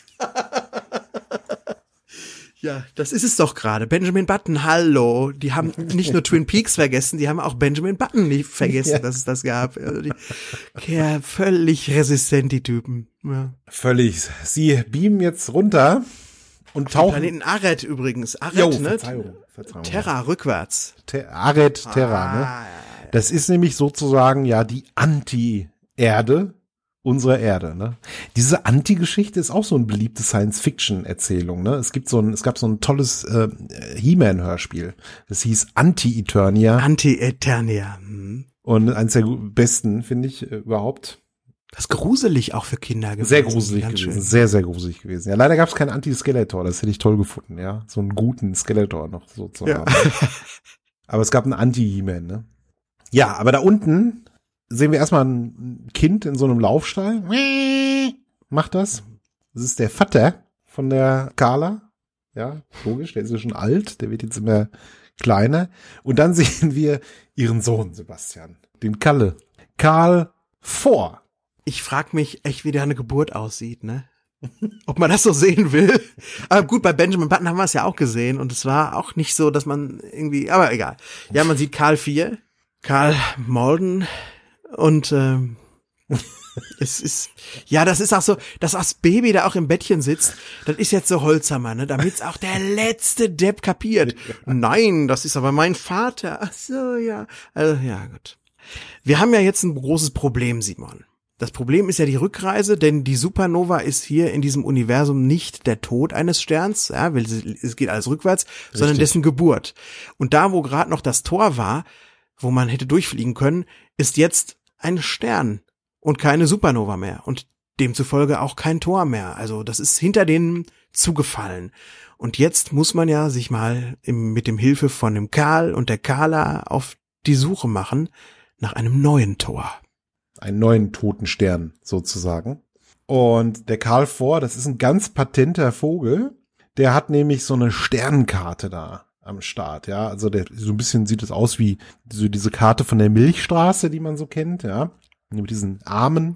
S1: Ja, das ist es doch gerade. Benjamin Button, hallo. Die haben nicht nur Twin Peaks vergessen, die haben auch Benjamin Button nicht vergessen, dass es das gab. Also völlig resistent, die Typen. Ja.
S2: Völlig. Sie beamen jetzt runter und tauchen.
S1: Planeten Aret übrigens. Aret,
S2: jo,
S1: ne?
S2: Verzeihung.
S1: Terra, rückwärts.
S2: Aret, Terra, ne? Das ist nämlich sozusagen ja die Anti-Erde unserer Erde, ne? Diese Anti-Geschichte ist auch so eine beliebte Science-Fiction-Erzählung, ne? Es gab so ein tolles He-Man-Hörspiel. Das hieß Anti-Eternia.
S1: Anti-Eternia.
S2: Und eines der besten, finde ich, überhaupt.
S1: Das ist gruselig auch für Kinder gewesen.
S2: Sehr gruselig gewesen. Sehr, sehr gruselig gewesen. Ja, leider gab es keinen Anti-Skeletor. Das hätte ich toll gefunden, ja. So einen guten Skeletor noch sozusagen. Ja. Aber es gab einen Anti-He-Man, ne? Ja, aber da unten sehen wir erstmal ein Kind in so einem Laufstall. Macht das. Das ist der Vater von der Carla. Ja, logisch, der ist ja schon alt, der wird jetzt immer kleiner. Und dann sehen wir ihren Sohn, Sebastian, den Kalle. Karl vor.
S1: Ich frag mich echt, wie der eine Geburt aussieht, ne? Ob man das so sehen will. Aber gut, bei Benjamin Button haben wir es ja auch gesehen und es war auch nicht so, dass man irgendwie, aber egal. Ja, man sieht Karl 4, Karl Malden und es ist, ja, das ist auch so, dass das Baby da auch im Bettchen sitzt, das ist jetzt so Holzhammer, ne, damit's auch der letzte Depp kapiert. Nein, das ist aber mein Vater. Ach so, ja. Also, ja, gut. Wir haben ja jetzt ein großes Problem, Simon. Das Problem ist ja die Rückreise, denn die Supernova ist hier in diesem Universum nicht der Tod eines Sterns, ja, weil es geht alles rückwärts, sondern dessen Geburt. Und da, wo gerade noch das Tor war, wo man hätte durchfliegen können, ist jetzt ein Stern und keine Supernova mehr und demzufolge auch kein Tor mehr. Also das ist hinter denen zugefallen. Und jetzt muss man ja sich mal mit dem Hilfe von dem Karl und der Carla auf die Suche machen nach einem neuen Tor.
S2: Einen neuen toten Stern sozusagen. Und der Karl vor, das ist ein ganz patenter Vogel. Der hat nämlich so eine Sternenkarte da am Start, ja. Also der so ein bisschen sieht es aus wie so diese Karte von der Milchstraße, die man so kennt, ja. Mit diesen Armen.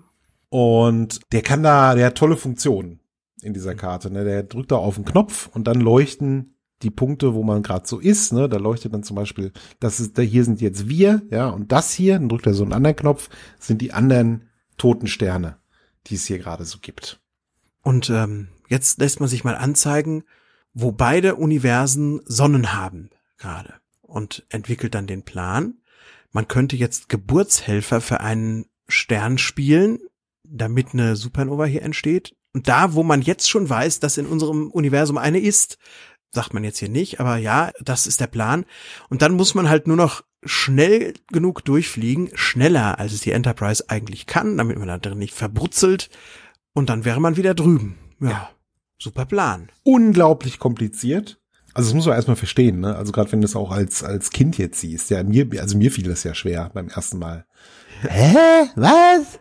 S2: Und der hat tolle Funktionen in dieser Karte, ne. Der drückt da auf den Knopf und dann leuchten die Punkte, wo man gerade so ist, ne, da leuchtet dann zum Beispiel, hier sind jetzt wir, ja, und das hier, dann drückt er so einen anderen Knopf, sind die anderen toten Sterne, die es hier gerade so gibt.
S1: Und jetzt lässt man sich mal anzeigen, wo beide Universen Sonnen haben gerade und entwickelt dann den Plan. Man könnte jetzt Geburtshelfer für einen Stern spielen, damit eine Supernova hier entsteht. Und da, wo man jetzt schon weiß, dass in unserem Universum eine ist, sagt man jetzt hier nicht, aber ja, das ist der Plan. Und dann muss man halt nur noch schnell genug durchfliegen, schneller als es die Enterprise eigentlich kann, damit man da drin nicht verbrutzelt. Und dann wäre man wieder drüben. Ja, super Plan.
S2: Unglaublich kompliziert. Also das muss man erstmal verstehen, ne? Also gerade wenn du es auch als Kind jetzt siehst. Ja, mir fiel das ja schwer beim ersten Mal. Hä? Was?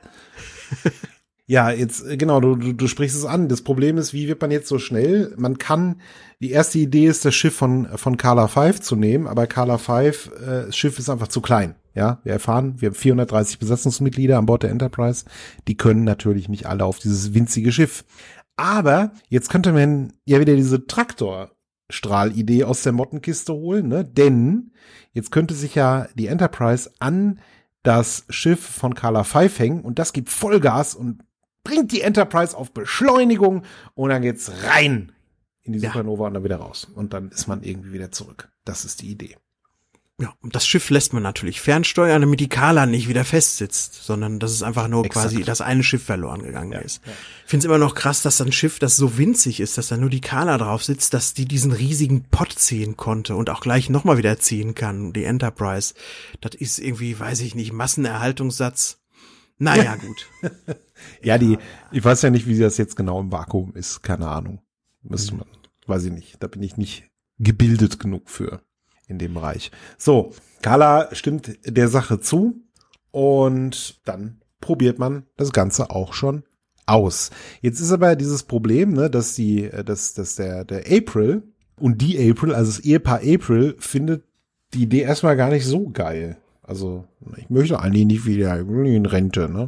S2: Ja, jetzt, genau, du sprichst es an. Das Problem ist, wie wird man jetzt so schnell? Die erste Idee ist, das Schiff von Carla 5 zu nehmen, aber Carla 5, das Schiff ist einfach zu klein. Ja, wir haben 430 Besatzungsmitglieder an Bord der Enterprise. Die können natürlich nicht alle auf dieses winzige Schiff. Aber jetzt könnte man ja wieder diese Traktorstrahlidee aus der Mottenkiste holen, ne? Denn jetzt könnte sich ja die Enterprise an das Schiff von Carla 5 hängen und das gibt Vollgas und bringt die Enterprise auf Beschleunigung und dann geht's rein in die Supernova und dann wieder raus. Und dann ist man irgendwie wieder zurück. Das ist die Idee.
S1: Ja, und das Schiff lässt man natürlich fernsteuern, damit die Carla nicht wieder festsitzt, sondern dass es einfach nur quasi das eine Schiff verloren gegangen ist. Ja. Ich finde es immer noch krass, dass ein Schiff, das so winzig ist, dass da nur die Carla drauf sitzt, dass die diesen riesigen Pott ziehen konnte und auch gleich nochmal wieder ziehen kann, die Enterprise. Das ist irgendwie, weiß ich nicht, Massenerhaltungssatz. Naja, gut.
S2: Ich weiß ja nicht, wie das jetzt genau im Vakuum ist, keine Ahnung. Müsste man, weiß ich nicht, da bin ich nicht gebildet genug für in dem Bereich. So, Carla stimmt der Sache zu und dann probiert man das Ganze auch schon aus. Jetzt ist aber dieses Problem, ne, dass der April und die April, also das Ehepaar April, findet die Idee erstmal gar nicht so geil. Also, ich möchte eigentlich nicht wieder in Rente, ne?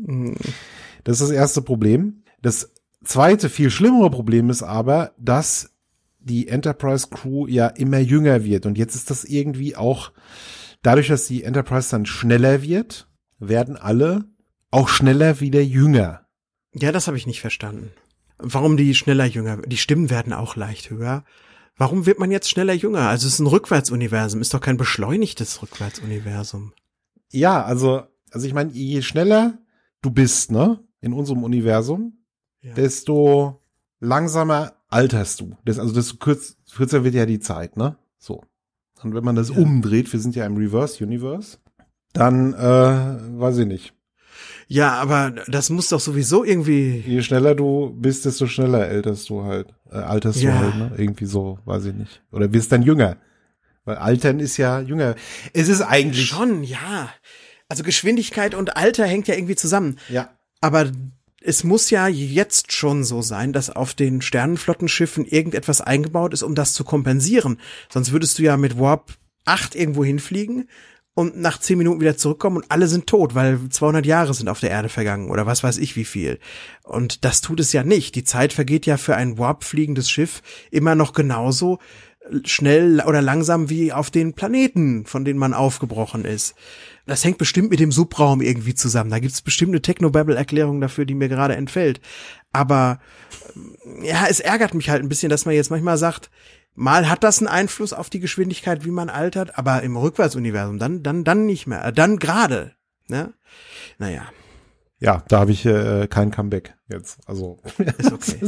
S2: Das ist das erste Problem. Das zweite, viel schlimmere Problem ist aber, dass die Enterprise Crew ja immer jünger wird. Und jetzt ist das irgendwie auch, dadurch, dass die Enterprise dann schneller wird, werden alle auch schneller wieder jünger.
S1: Ja, das habe ich nicht verstanden. Warum die schneller jünger? Die Stimmen werden auch leicht höher. Warum wird man jetzt schneller jünger? Also es ist ein Rückwärtsuniversum, ist doch kein beschleunigtes Rückwärtsuniversum.
S2: Ja, also ich meine, je schneller du bist, ne, in unserem Universum, desto langsamer alterst du. Desto kürzer wird ja die Zeit, ne? So. Und wenn man das umdreht, wir sind ja im Reverse Universe, dann, weiß ich nicht.
S1: Ja, aber das muss doch sowieso irgendwie.
S2: Je schneller du bist, desto schneller alterst du halt, ne? Irgendwie so, weiß ich nicht. Oder wirst dann jünger. Weil Altern ist ja jünger. Es ist eigentlich.
S1: Schon, ja. Also Geschwindigkeit und Alter hängt ja irgendwie zusammen.
S2: Ja.
S1: Aber es muss ja jetzt schon so sein, dass auf den Sternenflottenschiffen irgendetwas eingebaut ist, um das zu kompensieren. Sonst würdest du ja mit Warp 8 irgendwo hinfliegen und nach 10 Minuten wieder zurückkommen und alle sind tot, weil 200 Jahre sind auf der Erde vergangen oder was weiß ich wie viel. Und das tut es ja nicht. Die Zeit vergeht ja für ein Warp-fliegendes Schiff immer noch genauso schnell oder langsam wie auf den Planeten, von denen man aufgebrochen ist. Das hängt bestimmt mit dem Subraum irgendwie zusammen. Da gibt's bestimmt eine Technobabble-Erklärung dafür, die mir gerade entfällt. Aber ja, es ärgert mich halt ein bisschen, dass man jetzt manchmal sagt, mal hat das einen Einfluss auf die Geschwindigkeit, wie man altert, aber im Rückwärtsuniversum dann nicht mehr. Dann gerade. Ne? Naja.
S2: Ja, da habe ich kein Comeback jetzt. Also
S1: ist okay.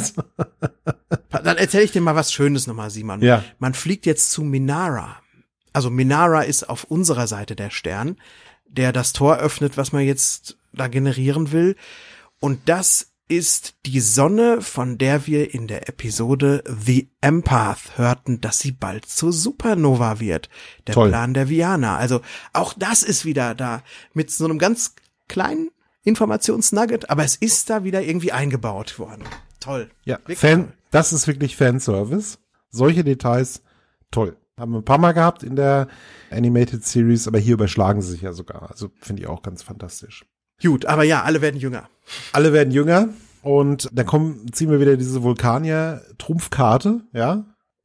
S1: Dann erzähle ich dir mal was Schönes nochmal, Simon.
S2: Ja.
S1: Man fliegt jetzt zu Minara. Also Minara ist auf unserer Seite der Stern, der das Tor öffnet, was man jetzt da generieren will. Und das ist die Sonne, von der wir in der Episode The Empath hörten, dass sie bald zur Supernova wird. Der
S2: Toll.
S1: Plan der Viana. Also auch das ist wieder da mit so einem ganz kleinen Informationsnugget, aber es ist da wieder irgendwie eingebaut worden. Toll.
S2: Ja,
S1: toll.
S2: Das ist wirklich Fanservice. Solche Details, toll. Haben wir ein paar Mal gehabt in der Animated Series, aber hier überschlagen sie sich ja sogar. Also finde ich auch ganz fantastisch.
S1: Gut, aber ja, alle werden jünger.
S2: Alle werden jünger und dann ziehen wir wieder diese Vulkanier-Trumpfkarte, ja.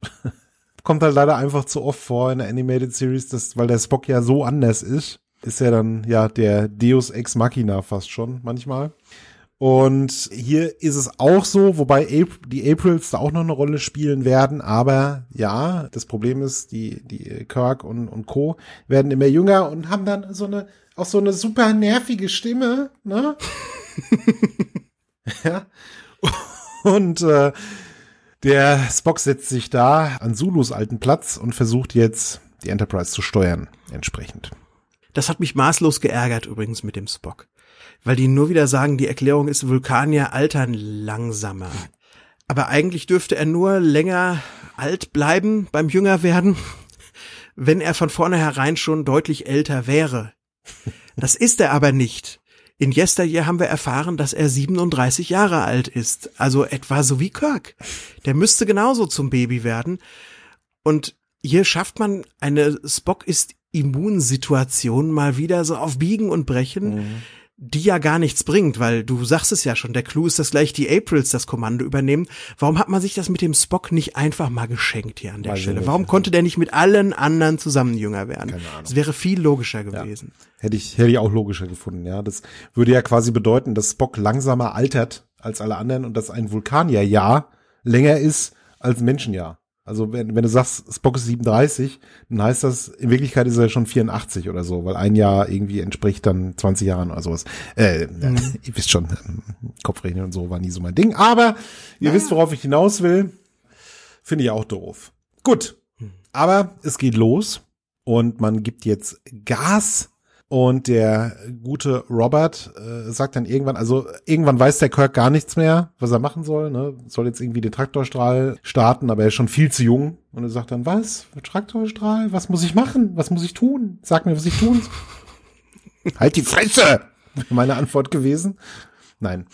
S2: Kommt halt leider einfach zu oft vor in der Animated Series, weil der Spock ja so anders ist ja dann ja der Deus Ex Machina fast schon manchmal. Und hier ist es auch so, wobei die Aprils da auch noch eine Rolle spielen werden, aber ja, das Problem ist, die Kirk und Co. werden immer jünger und haben dann so eine super nervige Stimme, ne? Ja. Und der Spock setzt sich da an Zulus alten Platz und versucht jetzt, die Enterprise zu steuern, entsprechend.
S1: Das hat mich maßlos geärgert übrigens mit dem Spock. Weil die nur wieder sagen, die Erklärung ist, Vulkanier altern langsamer. Aber eigentlich dürfte er nur länger alt bleiben beim Jüngerwerden, wenn er von vornherein schon deutlich älter wäre. Das ist er aber nicht. In Yesteryear haben wir erfahren, dass er 37 Jahre alt ist. Also etwa so wie Kirk. Der müsste genauso zum Baby werden. Und hier schafft man eine Spock ist Immunsituation mal wieder so auf Biegen und Brechen, die ja gar nichts bringt, weil du sagst es ja schon, der Clou ist, dass gleich die Aprils das Kommando übernehmen. Warum hat man sich das mit dem Spock nicht einfach mal geschenkt hier an der Stelle? Warum konnte der nicht mit allen anderen zusammen jünger werden?
S2: Keine Ahnung.
S1: Das wäre viel logischer gewesen.
S2: Ja. Hätte ich auch logischer gefunden, ja. Das würde ja quasi bedeuten, dass Spock langsamer altert als alle anderen und dass ein Vulkanierjahr länger ist als ein Menschenjahr. Also wenn du sagst, Spock ist 37, dann heißt das, in Wirklichkeit ist er schon 84 oder so, weil ein Jahr irgendwie entspricht dann 20 Jahren oder sowas. Ihr wisst schon, Kopfrechnen und so war nie so mein Ding. Aber ihr wisst, worauf ich hinaus will. Finde ich auch doof. Gut, aber es geht los und man gibt jetzt Gas. Und der gute Robert sagt dann irgendwann weiß der Kirk gar nichts mehr, was er machen soll. Ne? Soll jetzt irgendwie den Traktorstrahl starten, aber er ist schon viel zu jung. Und er sagt dann, was? Traktorstrahl? Was muss ich machen? Was muss ich tun? Sag mir, was ich tun soll. Halt die Fresse! Meine Antwort gewesen. Nein.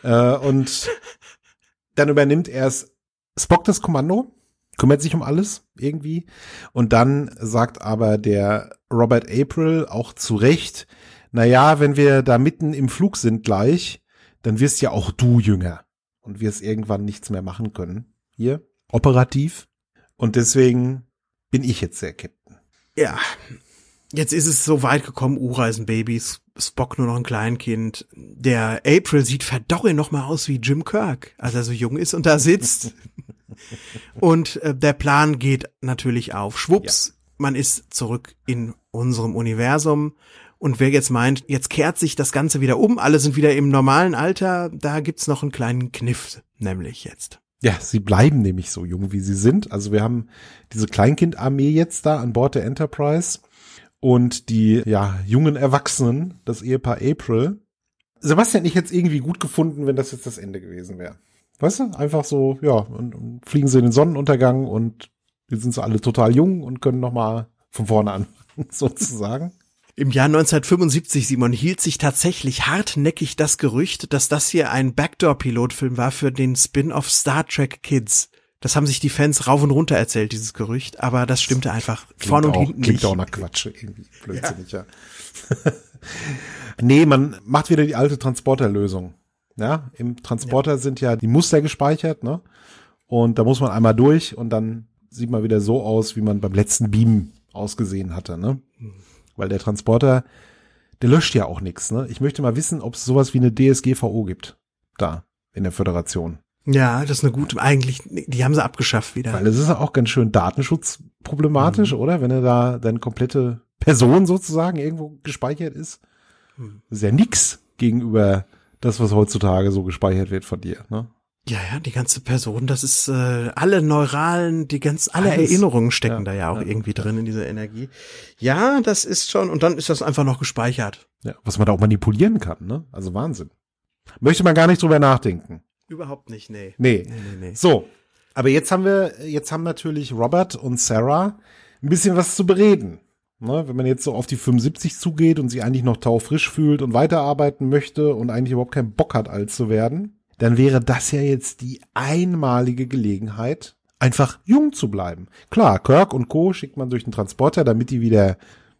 S2: Und dann übernimmt erst Spock das Kommando, kümmert sich um alles irgendwie. Und dann sagt aber der Robert April auch zu Recht, naja, wenn wir da mitten im Flug sind gleich, dann wirst ja auch du jünger und wirst irgendwann nichts mehr machen können. Hier, operativ. Und deswegen bin ich jetzt der Captain.
S1: Ja, jetzt ist es so weit gekommen, Uhura ist ein Baby, Spock nur noch ein Kleinkind. Der April sieht verdorre noch mal aus wie Jim Kirk, als er so jung ist und da sitzt. Und der Plan geht natürlich auf. Schwupps, man ist zurück in unserem Universum. Und wer jetzt meint, jetzt kehrt sich das Ganze wieder um, alle sind wieder im normalen Alter, da gibt's noch einen kleinen Kniff, nämlich jetzt.
S2: Ja, sie bleiben nämlich so jung, wie sie sind. Also wir haben diese Kleinkindarmee jetzt da an Bord der Enterprise und die jungen Erwachsenen, das Ehepaar April. Sebastian, ich hätte es irgendwie gut gefunden, wenn das jetzt das Ende gewesen wäre. Weißt du, einfach so, und fliegen sie in den Sonnenuntergang und die sind so alle total jung und können noch mal von vorne an, sozusagen.
S1: Im Jahr 1975, Simon, hielt sich tatsächlich hartnäckig das Gerücht, dass das hier ein Backdoor-Pilotfilm war für den Spin-off Star Trek Kids. Das haben sich die Fans rauf und runter erzählt, dieses Gerücht, aber das stimmte einfach vorne und hinten nicht.
S2: Klingt auch nach Quatsch, irgendwie blödsinnig, ja. Nee, man macht wieder die alte Transporterlösung. Ja, im Transporter sind ja die Muster gespeichert, ne? Und da muss man einmal durch und dann sieht man wieder so aus, wie man beim letzten Beam ausgesehen hatte, ne? Weil der Transporter, der löscht ja auch nichts, ne? Ich möchte mal wissen, ob es sowas wie eine DSGVO gibt. Da, in der Föderation.
S1: Ja, das ist eine gute, eigentlich, die haben sie abgeschafft wieder.
S2: Weil es ist ja auch ganz schön datenschutzproblematisch, oder? Wenn da deine komplette Person sozusagen irgendwo gespeichert ist. Das ist ja nix gegenüber das, was heutzutage so gespeichert wird von dir, ne?
S1: Ja, die ganze Person, das ist alle Neuralen, alle
S2: Alles.
S1: Erinnerungen stecken da ja auch irgendwie drin in dieser Energie. Ja, das ist schon, und dann ist das einfach noch gespeichert.
S2: Ja, was man da auch manipulieren kann, ne? Also Wahnsinn. Möchte man gar nicht drüber nachdenken.
S1: Überhaupt nicht, nee.
S2: Nee. So, aber jetzt haben natürlich Robert und Sarah ein bisschen was zu bereden. Ne? Wenn man jetzt so auf die 75 zugeht und sie eigentlich noch taufrisch fühlt und weiterarbeiten möchte und eigentlich überhaupt keinen Bock hat, alt zu werden, dann wäre das ja jetzt die einmalige Gelegenheit, einfach jung zu bleiben. Klar, Kirk und Co. schickt man durch den Transporter, damit die wieder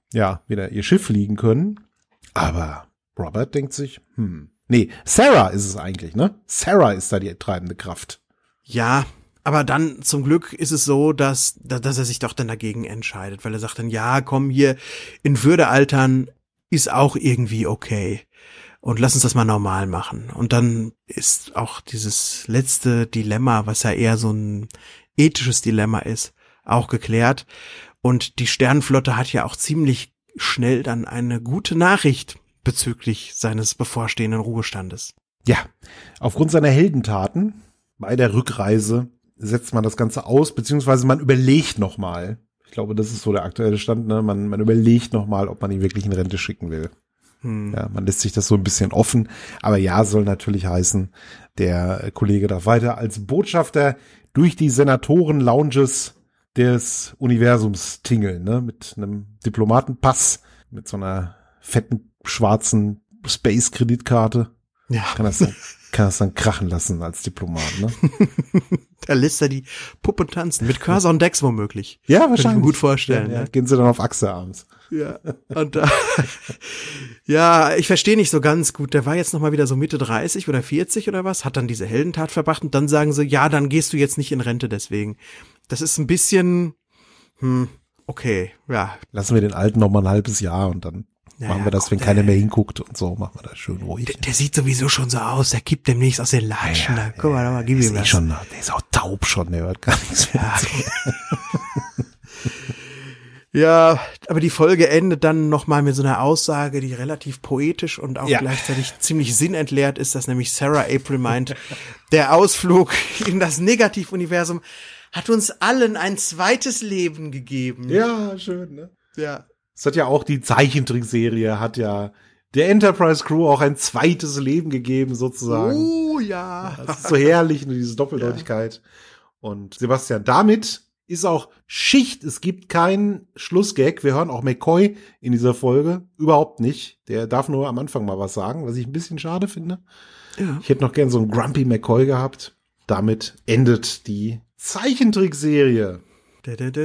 S2: ihr Schiff fliegen können. Aber Robert denkt sich, nee, Sarah ist es eigentlich, ne? Sarah ist da die treibende Kraft.
S1: Ja, aber dann zum Glück ist es so, dass er sich doch dann dagegen entscheidet, weil er sagt dann, ja, komm hier, in Würde altern ist auch irgendwie okay. Und lass uns das mal normal machen. Und dann ist auch dieses letzte Dilemma, was ja eher so ein ethisches Dilemma ist, auch geklärt. Und die Sternenflotte hat ja auch ziemlich schnell dann eine gute Nachricht bezüglich seines bevorstehenden Ruhestandes.
S2: Ja, aufgrund seiner Heldentaten bei der Rückreise setzt man das Ganze aus, beziehungsweise man überlegt nochmal. Ich glaube, das ist so der aktuelle Stand, ne? Man überlegt nochmal, ob man ihn wirklich in Rente schicken will. Ja, man lässt sich das so ein bisschen offen. Aber ja, soll natürlich heißen, der Kollege darf weiter als Botschafter durch die Senatoren-Lounges des Universums tingeln, ne? Mit einem Diplomatenpass, mit so einer fetten, schwarzen Space-Kreditkarte.
S1: Ja.
S2: Kann das dann krachen lassen als Diplomat, ne?
S1: Da lässt er die Puppe tanzen. Mit Cursor und Dex womöglich.
S2: Ja,
S1: wahrscheinlich.
S2: wahrscheinlich.
S1: Kann ich mir gut vorstellen.
S2: Ja. Gehen sie dann auf Achse abends.
S1: Ja, und ja, ich verstehe nicht so ganz gut. Der war jetzt noch mal wieder so Mitte 30 oder 40 oder was, hat dann diese Heldentat verbracht und dann sagen sie, ja, dann gehst du jetzt nicht in Rente deswegen. Das ist ein bisschen, okay, ja.
S2: Lassen wir den Alten noch mal ein halbes Jahr und dann machen wir das, wenn keiner mehr hinguckt und so, machen wir das schön ruhig.
S1: Der sieht sowieso schon so aus, der kippt demnächst aus den Latschen.
S2: Ja,
S1: guck mal, gib ihm das.
S2: Der ist auch taub schon, der hört gar nichts mehr.
S1: Ja, aber die Folge endet dann nochmal mit so einer Aussage, die relativ poetisch und auch gleichzeitig ziemlich sinnentleert ist, dass nämlich Sarah April meint, der Ausflug in das Negativuniversum hat uns allen ein zweites Leben gegeben.
S2: Ja, schön, ne?
S1: Ja.
S2: Es hat ja auch die Zeichentrickserie, hat ja der Enterprise Crew auch ein zweites Leben gegeben, sozusagen.
S1: Oh, ja.
S2: Das ist so herrlich, diese Doppeldeutigkeit. Ja. Und Sebastian, damit ist auch Schicht. Es gibt keinen Schlussgag. Wir hören auch McCoy in dieser Folge. Überhaupt nicht. Der darf nur am Anfang mal was sagen, was ich ein bisschen schade finde. Ja. Ich hätte noch gern so einen Grumpy McCoy gehabt. Damit endet die Zeichentrickserie.
S1: Können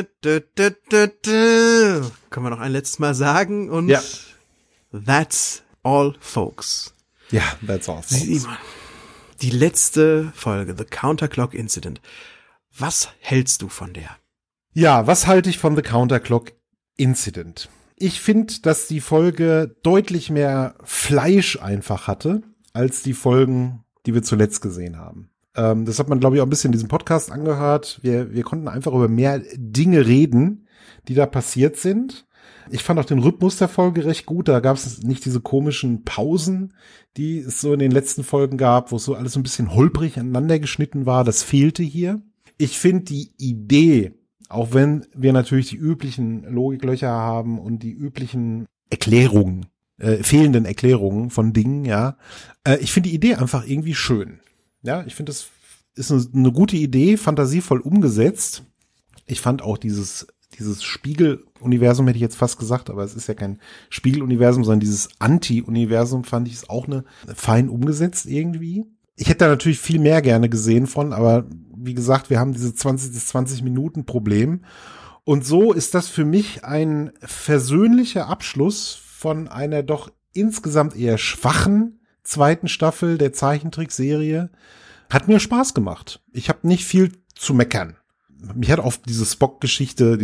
S1: wir noch ein letztes Mal sagen und that's all, folks.
S2: Ja, that's all, folks.
S1: Simon, die letzte Folge, The Counterclock Incident. Was hältst du von der?
S2: Ja, was halte ich von The Counterclock Incident? Ich finde, dass die Folge deutlich mehr Fleisch einfach hatte, als die Folgen, die wir zuletzt gesehen haben. Das hat man, glaube ich, auch ein bisschen in diesem Podcast angehört. Wir konnten einfach über mehr Dinge reden, die da passiert sind. Ich fand auch den Rhythmus der Folge recht gut. Da gab es nicht diese komischen Pausen, die es so in den letzten Folgen gab, wo es so alles so ein bisschen holprig aneinander geschnitten war. Das fehlte hier. Ich finde die Idee, auch wenn wir natürlich die üblichen Logiklöcher haben und die üblichen Erklärungen, fehlenden Erklärungen von Dingen, ja, ich finde die Idee einfach irgendwie schön. Ja, ich finde, das ist eine gute Idee, fantasievoll umgesetzt. Ich fand auch dieses dieses Spiegeluniversum hätte ich jetzt fast gesagt, aber es ist ja kein Spiegeluniversum, sondern dieses Anti-Universum fand ich es auch fein umgesetzt irgendwie. Ich hätte da natürlich viel mehr gerne gesehen von, aber wie gesagt, wir haben diese 20 Minuten Problem. Und so ist das für mich ein versöhnlicher Abschluss von einer doch insgesamt eher schwachen zweiten Staffel der Zeichentrickserie. Hat mir Spaß gemacht. Ich habe nicht viel zu meckern. Mich hat auf diese Spock-Geschichte,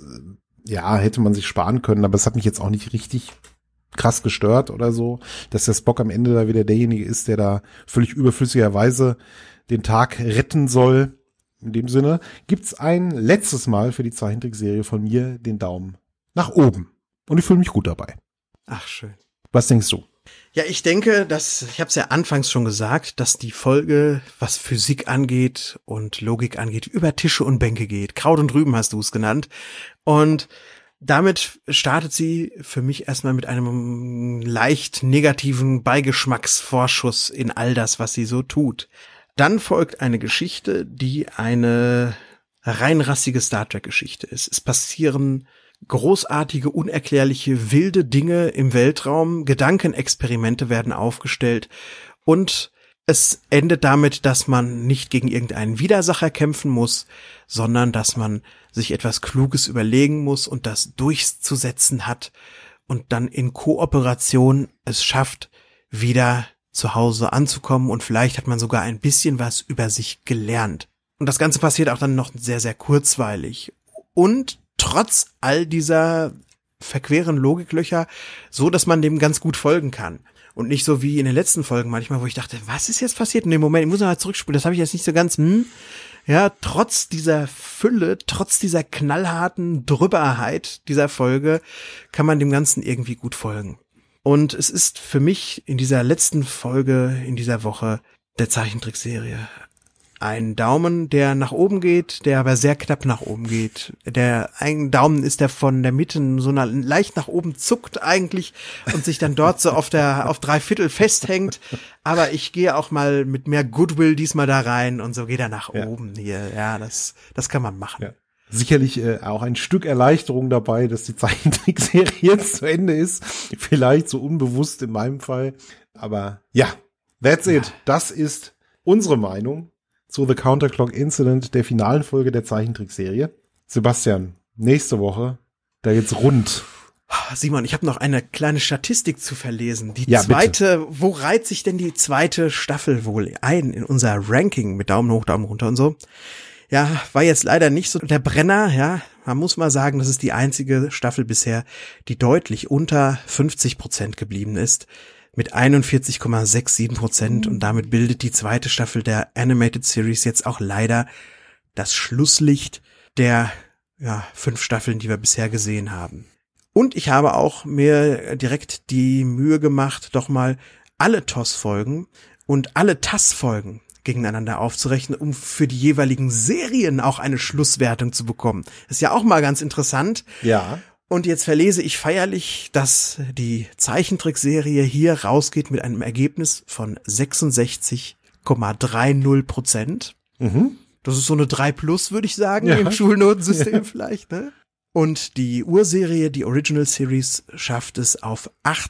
S2: hätte man sich sparen können, aber es hat mich jetzt auch nicht richtig krass gestört oder so, dass der Spock am Ende da wieder derjenige ist, der da völlig überflüssigerweise den Tag retten soll. In dem Sinne gibt's ein letztes Mal für die Zeichentrickserie von mir den Daumen nach oben. Und ich fühle mich gut dabei.
S1: Ach, schön.
S2: Was denkst du?
S1: Ja, ich denke, ich habe es ja anfangs schon gesagt, dass die Folge, was Physik angeht und Logik angeht, über Tische und Bänke geht. Kraut und Rüben hast du es genannt. Und damit startet sie für mich erstmal mit einem leicht negativen Beigeschmacksvorschuss in all das, was sie so tut. Dann folgt eine Geschichte, die eine reinrassige Star Trek-Geschichte ist. Es passieren großartige, unerklärliche, wilde Dinge im Weltraum, Gedankenexperimente werden aufgestellt und es endet damit, dass man nicht gegen irgendeinen Widersacher kämpfen muss, sondern dass man sich etwas Kluges überlegen muss und das durchzusetzen hat und dann in Kooperation es schafft, wieder zu Hause anzukommen und vielleicht hat man sogar ein bisschen was über sich gelernt. Und das Ganze passiert auch dann noch sehr, sehr kurzweilig. Und trotz all dieser verqueren Logiklöcher so, dass man dem ganz gut folgen kann. Und nicht so wie in den letzten Folgen manchmal, wo ich dachte, was ist jetzt passiert? In dem Moment, ich muss mal zurückspulen, das habe ich jetzt nicht so ganz, Ja, trotz dieser Fülle, trotz dieser knallharten Drüberheit dieser Folge, kann man dem Ganzen irgendwie gut folgen. Und es ist für mich in dieser letzten Folge, in dieser Woche der Zeichentrickserie ein Daumen, der nach oben geht, der aber sehr knapp nach oben geht. Ein Daumen ist der von der Mitte so leicht nach oben zuckt eigentlich und sich dann dort so auf 3/4 festhängt. Aber ich gehe auch mal mit mehr Goodwill diesmal da rein und so geht er nach oben hier. Ja, das kann man machen. Ja.
S2: Sicherlich auch ein Stück Erleichterung dabei, dass die Zeichentrickserie jetzt zu Ende ist. Vielleicht so unbewusst in meinem Fall. Aber ja, that's it. Das ist unsere Meinung zu The Counterclock Incident, der finalen Folge der Zeichentrickserie. Sebastian, nächste Woche, da geht's rund.
S1: Simon, ich habe noch eine kleine Statistik zu verlesen. Die zweite, bitte. Wo reiht sich denn die zweite Staffel wohl ein in unser Ranking mit Daumen hoch, Daumen runter und so? Ja, war jetzt leider nicht so der Brenner, ja. Man muss mal sagen, das ist die einzige Staffel bisher, die deutlich unter 50% geblieben ist. Mit 41,67% und damit bildet die zweite Staffel der Animated Series jetzt auch leider das Schlusslicht der 5 Staffeln, die wir bisher gesehen haben. Und ich habe auch mir direkt die Mühe gemacht, doch mal alle TOS-Folgen und alle TAS-Folgen gegeneinander aufzurechnen, um für die jeweiligen Serien auch eine Schlusswertung zu bekommen. Das ist ja auch mal ganz interessant.
S2: Ja.
S1: Und jetzt verlese ich feierlich, dass die Zeichentrickserie hier rausgeht mit einem Ergebnis von 66,30%.
S2: Mhm.
S1: Das ist so eine 3+, würde ich sagen, im Schulnotensystem vielleicht, ne? Und die Urserie, die Original Series, schafft es auf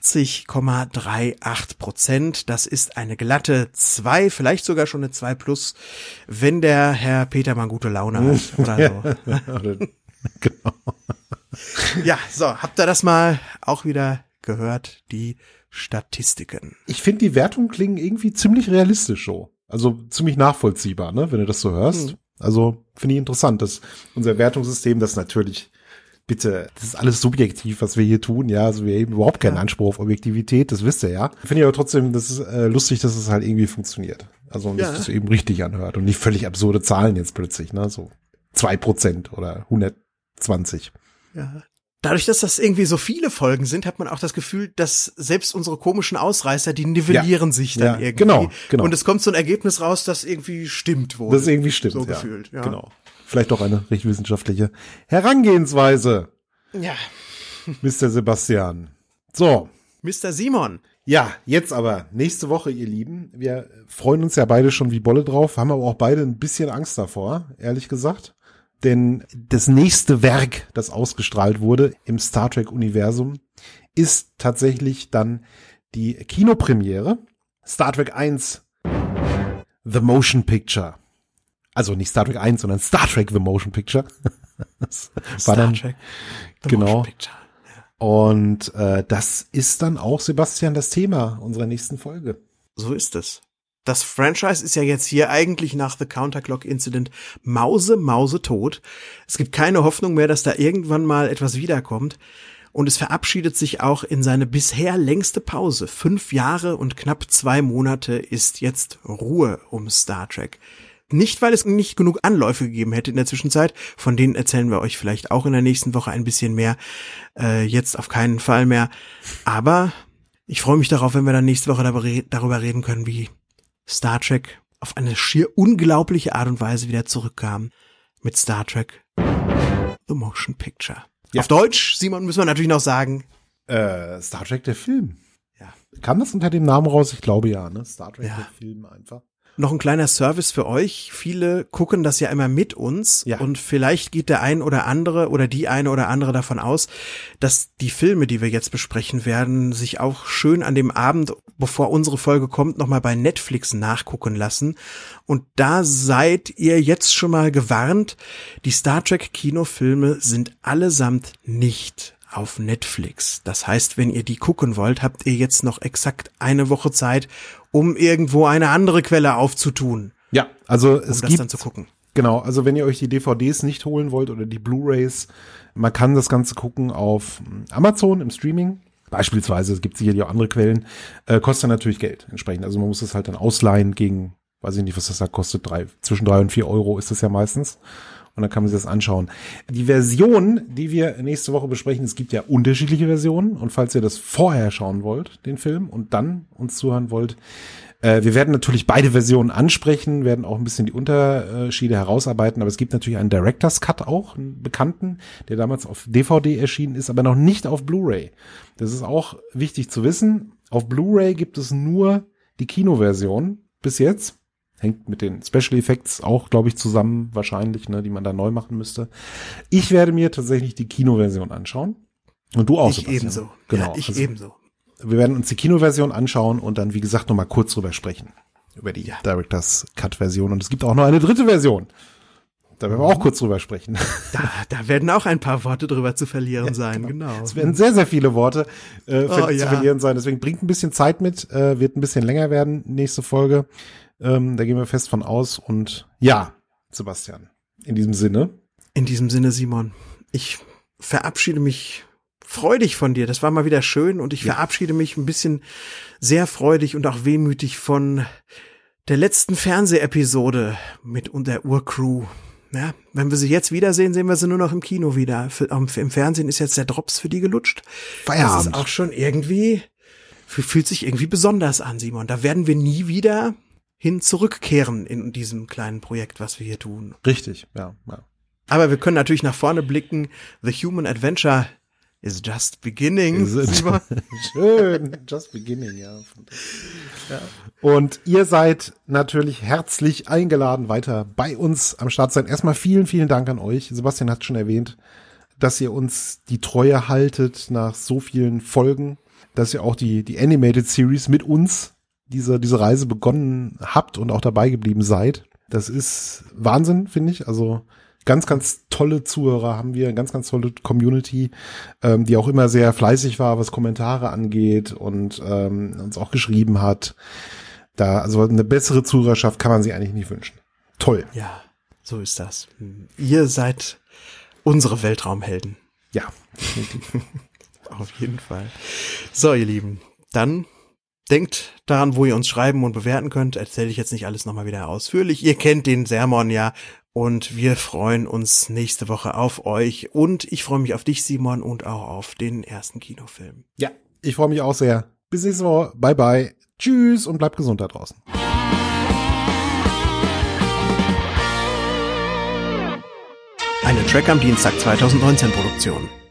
S1: 80,38%. Das ist eine glatte 2, vielleicht sogar schon eine 2+, wenn der Herr Petermann gute Laune hat oder so.
S2: Genau.
S1: Ja, so, habt ihr das mal auch wieder gehört, die Statistiken?
S2: Ich finde, die Wertungen klingen irgendwie ziemlich realistisch so. Also ziemlich nachvollziehbar, ne, wenn du das so hörst. Also finde ich interessant, dass unser Wertungssystem, das natürlich, bitte, das ist alles subjektiv, was wir hier tun, ja, also wir haben überhaupt keinen Anspruch auf Objektivität, das wisst ihr ja. Finde ich aber trotzdem, das ist lustig, dass es halt irgendwie funktioniert. Also, dass es eben richtig anhört und nicht völlig absurde Zahlen jetzt plötzlich, ne, so 2% oder 120.
S1: Ja. Dadurch, dass das irgendwie so viele Folgen sind, hat man auch das Gefühl, dass selbst unsere komischen Ausreißer, die nivellieren sich dann irgendwie.
S2: Genau.
S1: Und es kommt so ein Ergebnis raus, das irgendwie stimmt wohl.
S2: Das irgendwie stimmt,
S1: so gefühlt. Ja.
S2: Genau. Vielleicht auch eine recht wissenschaftliche Herangehensweise.
S1: Ja.
S2: Mr. Sebastian. So.
S1: Mr. Simon.
S2: Ja, jetzt aber nächste Woche, ihr Lieben. Wir freuen uns ja beide schon wie Bolle drauf, haben aber auch beide ein bisschen Angst davor, ehrlich gesagt. denn das nächste Werk, das ausgestrahlt wurde im Star Trek-Universum, ist tatsächlich dann die Kinopremiere. Star Trek 1, The Motion Picture. Also nicht Star Trek 1, sondern Star Trek The Motion Picture. Das war dann,
S1: Star Trek The
S2: genau.
S1: Motion Picture. Ja.
S2: Und das ist dann auch, Sebastian, das Thema unserer nächsten Folge.
S1: So ist es. Das Franchise ist ja jetzt hier eigentlich nach The Counterclock Incident mausetot. Es gibt keine Hoffnung mehr, dass da irgendwann mal etwas wiederkommt. Und es verabschiedet sich auch in seine bisher längste Pause. 5 Jahre und knapp 2 Monate ist jetzt Ruhe um Star Trek. Nicht, weil es nicht genug Anläufe gegeben hätte in der Zwischenzeit. Von denen erzählen wir euch vielleicht auch in der nächsten Woche ein bisschen mehr. Jetzt auf keinen Fall mehr. Aber ich freue mich darauf, wenn wir dann nächste Woche darüber reden können, wie Star Trek auf eine schier unglaubliche Art und Weise wieder zurückkam mit Star Trek The Motion Picture. Ja. Auf Deutsch, Simon, müssen wir natürlich noch sagen.
S2: Star Trek der Film.
S1: Ja.
S2: Kam das unter dem Namen raus? Ich glaube ja, ne? Star Trek der Film einfach.
S1: Noch ein kleiner Service für euch. Viele gucken das ja immer mit uns und vielleicht geht der ein oder andere oder die eine oder andere davon aus, dass die Filme, die wir jetzt besprechen werden, sich auch schön an dem Abend, bevor unsere Folge kommt, nochmal bei Netflix nachgucken lassen. Und da seid ihr jetzt schon mal gewarnt. Die Star Trek Kinofilme sind allesamt nicht auf Netflix. Das heißt, wenn ihr die gucken wollt, habt ihr jetzt noch exakt eine Woche Zeit, um irgendwo eine andere Quelle aufzutun.
S2: Ja, also es gibt,
S1: dann zu gucken.
S2: Genau, also wenn ihr euch die DVDs nicht holen wollt oder die Blu-rays, man kann das Ganze gucken auf Amazon im Streaming. Beispielsweise, es gibt sicherlich auch andere Quellen, kostet natürlich Geld entsprechend. Also man muss es halt dann ausleihen gegen, weiß ich nicht, was das da kostet, zwischen 3 und 4 Euro ist das ja meistens. Und dann kann man sich das anschauen. Die Version, die wir nächste Woche besprechen, es gibt ja unterschiedliche Versionen. Und falls ihr das vorher schauen wollt, den Film, und dann uns zuhören wollt, wir werden natürlich beide Versionen ansprechen, werden auch ein bisschen die Unterschiede herausarbeiten. Aber es gibt natürlich einen Director's Cut auch, einen bekannten, der damals auf DVD erschienen ist, aber noch nicht auf Blu-ray. Das ist auch wichtig zu wissen. Auf Blu-ray gibt es nur die Kinoversion bis jetzt. Hängt mit den Special Effects auch, glaube ich, zusammen wahrscheinlich, ne, die man da neu machen müsste. Ich werde mir tatsächlich die Kinoversion anschauen. Und du auch, Sebastian.
S1: Ich ebenso.
S2: Genau.
S1: Ja, ich
S2: also,
S1: ebenso.
S2: Wir werden uns die Kinoversion anschauen und dann, wie gesagt, noch mal kurz drüber sprechen. Über die Director's Cut Version. Und es gibt auch noch eine dritte Version. Da werden wir auch kurz drüber sprechen.
S1: Da werden auch ein paar Worte drüber zu verlieren sein, genau.
S2: Es werden sehr, sehr viele Worte zu verlieren sein. Deswegen bringt ein bisschen Zeit mit, wird ein bisschen länger werden, nächste Folge. Da gehen wir fest von aus. Und ja, Sebastian, in diesem Sinne.
S1: In diesem Sinne, Simon, ich verabschiede mich freudig von dir. Das war mal wieder schön. Und ich verabschiede mich ein bisschen sehr freudig und auch wehmütig von der letzten Fernsehepisode mit der Urcrew. Ja, wenn wir sie jetzt wiedersehen, sehen wir sie nur noch im Kino wieder. Im Fernsehen ist jetzt der Drops für die gelutscht.
S2: Feierabend.
S1: Das ist auch schon irgendwie, fühlt sich irgendwie besonders an, Simon. Da werden wir nie wieder zurückkehren in diesem kleinen Projekt, was wir hier tun.
S2: Richtig, ja.
S1: Aber wir können natürlich nach vorne blicken. The Human Adventure is just beginning.
S2: Schön, just beginning, ja. Und ihr seid natürlich herzlich eingeladen, weiter bei uns am Start sein. Erstmal vielen, vielen Dank an euch. Sebastian hat schon erwähnt, dass ihr uns die Treue haltet nach so vielen Folgen, dass ihr auch die Animated Series mit uns diese Reise begonnen habt und auch dabei geblieben seid. Das ist Wahnsinn, finde ich. Also ganz, ganz tolle Zuhörer haben wir, ganz, ganz tolle Community, die auch immer sehr fleißig war, was Kommentare angeht und uns auch geschrieben hat. Also eine bessere Zuhörerschaft kann man sich eigentlich nicht wünschen. Toll.
S1: Ja, so ist das. Ihr seid unsere Weltraumhelden.
S2: Ja.
S1: Auf jeden Fall. So, ihr Lieben, dann denkt daran, wo ihr uns schreiben und bewerten könnt. Erzähle ich jetzt nicht alles nochmal wieder ausführlich. Ihr kennt den Sermon ja und wir freuen uns nächste Woche auf euch. Und ich freue mich auf dich, Simon, und auch auf den ersten Kinofilm.
S2: Ja, ich freue mich auch sehr. Bis nächste Woche. Bye, bye. Tschüss und bleibt gesund da draußen.
S1: Eine Track am Dienstag 2019 Produktion.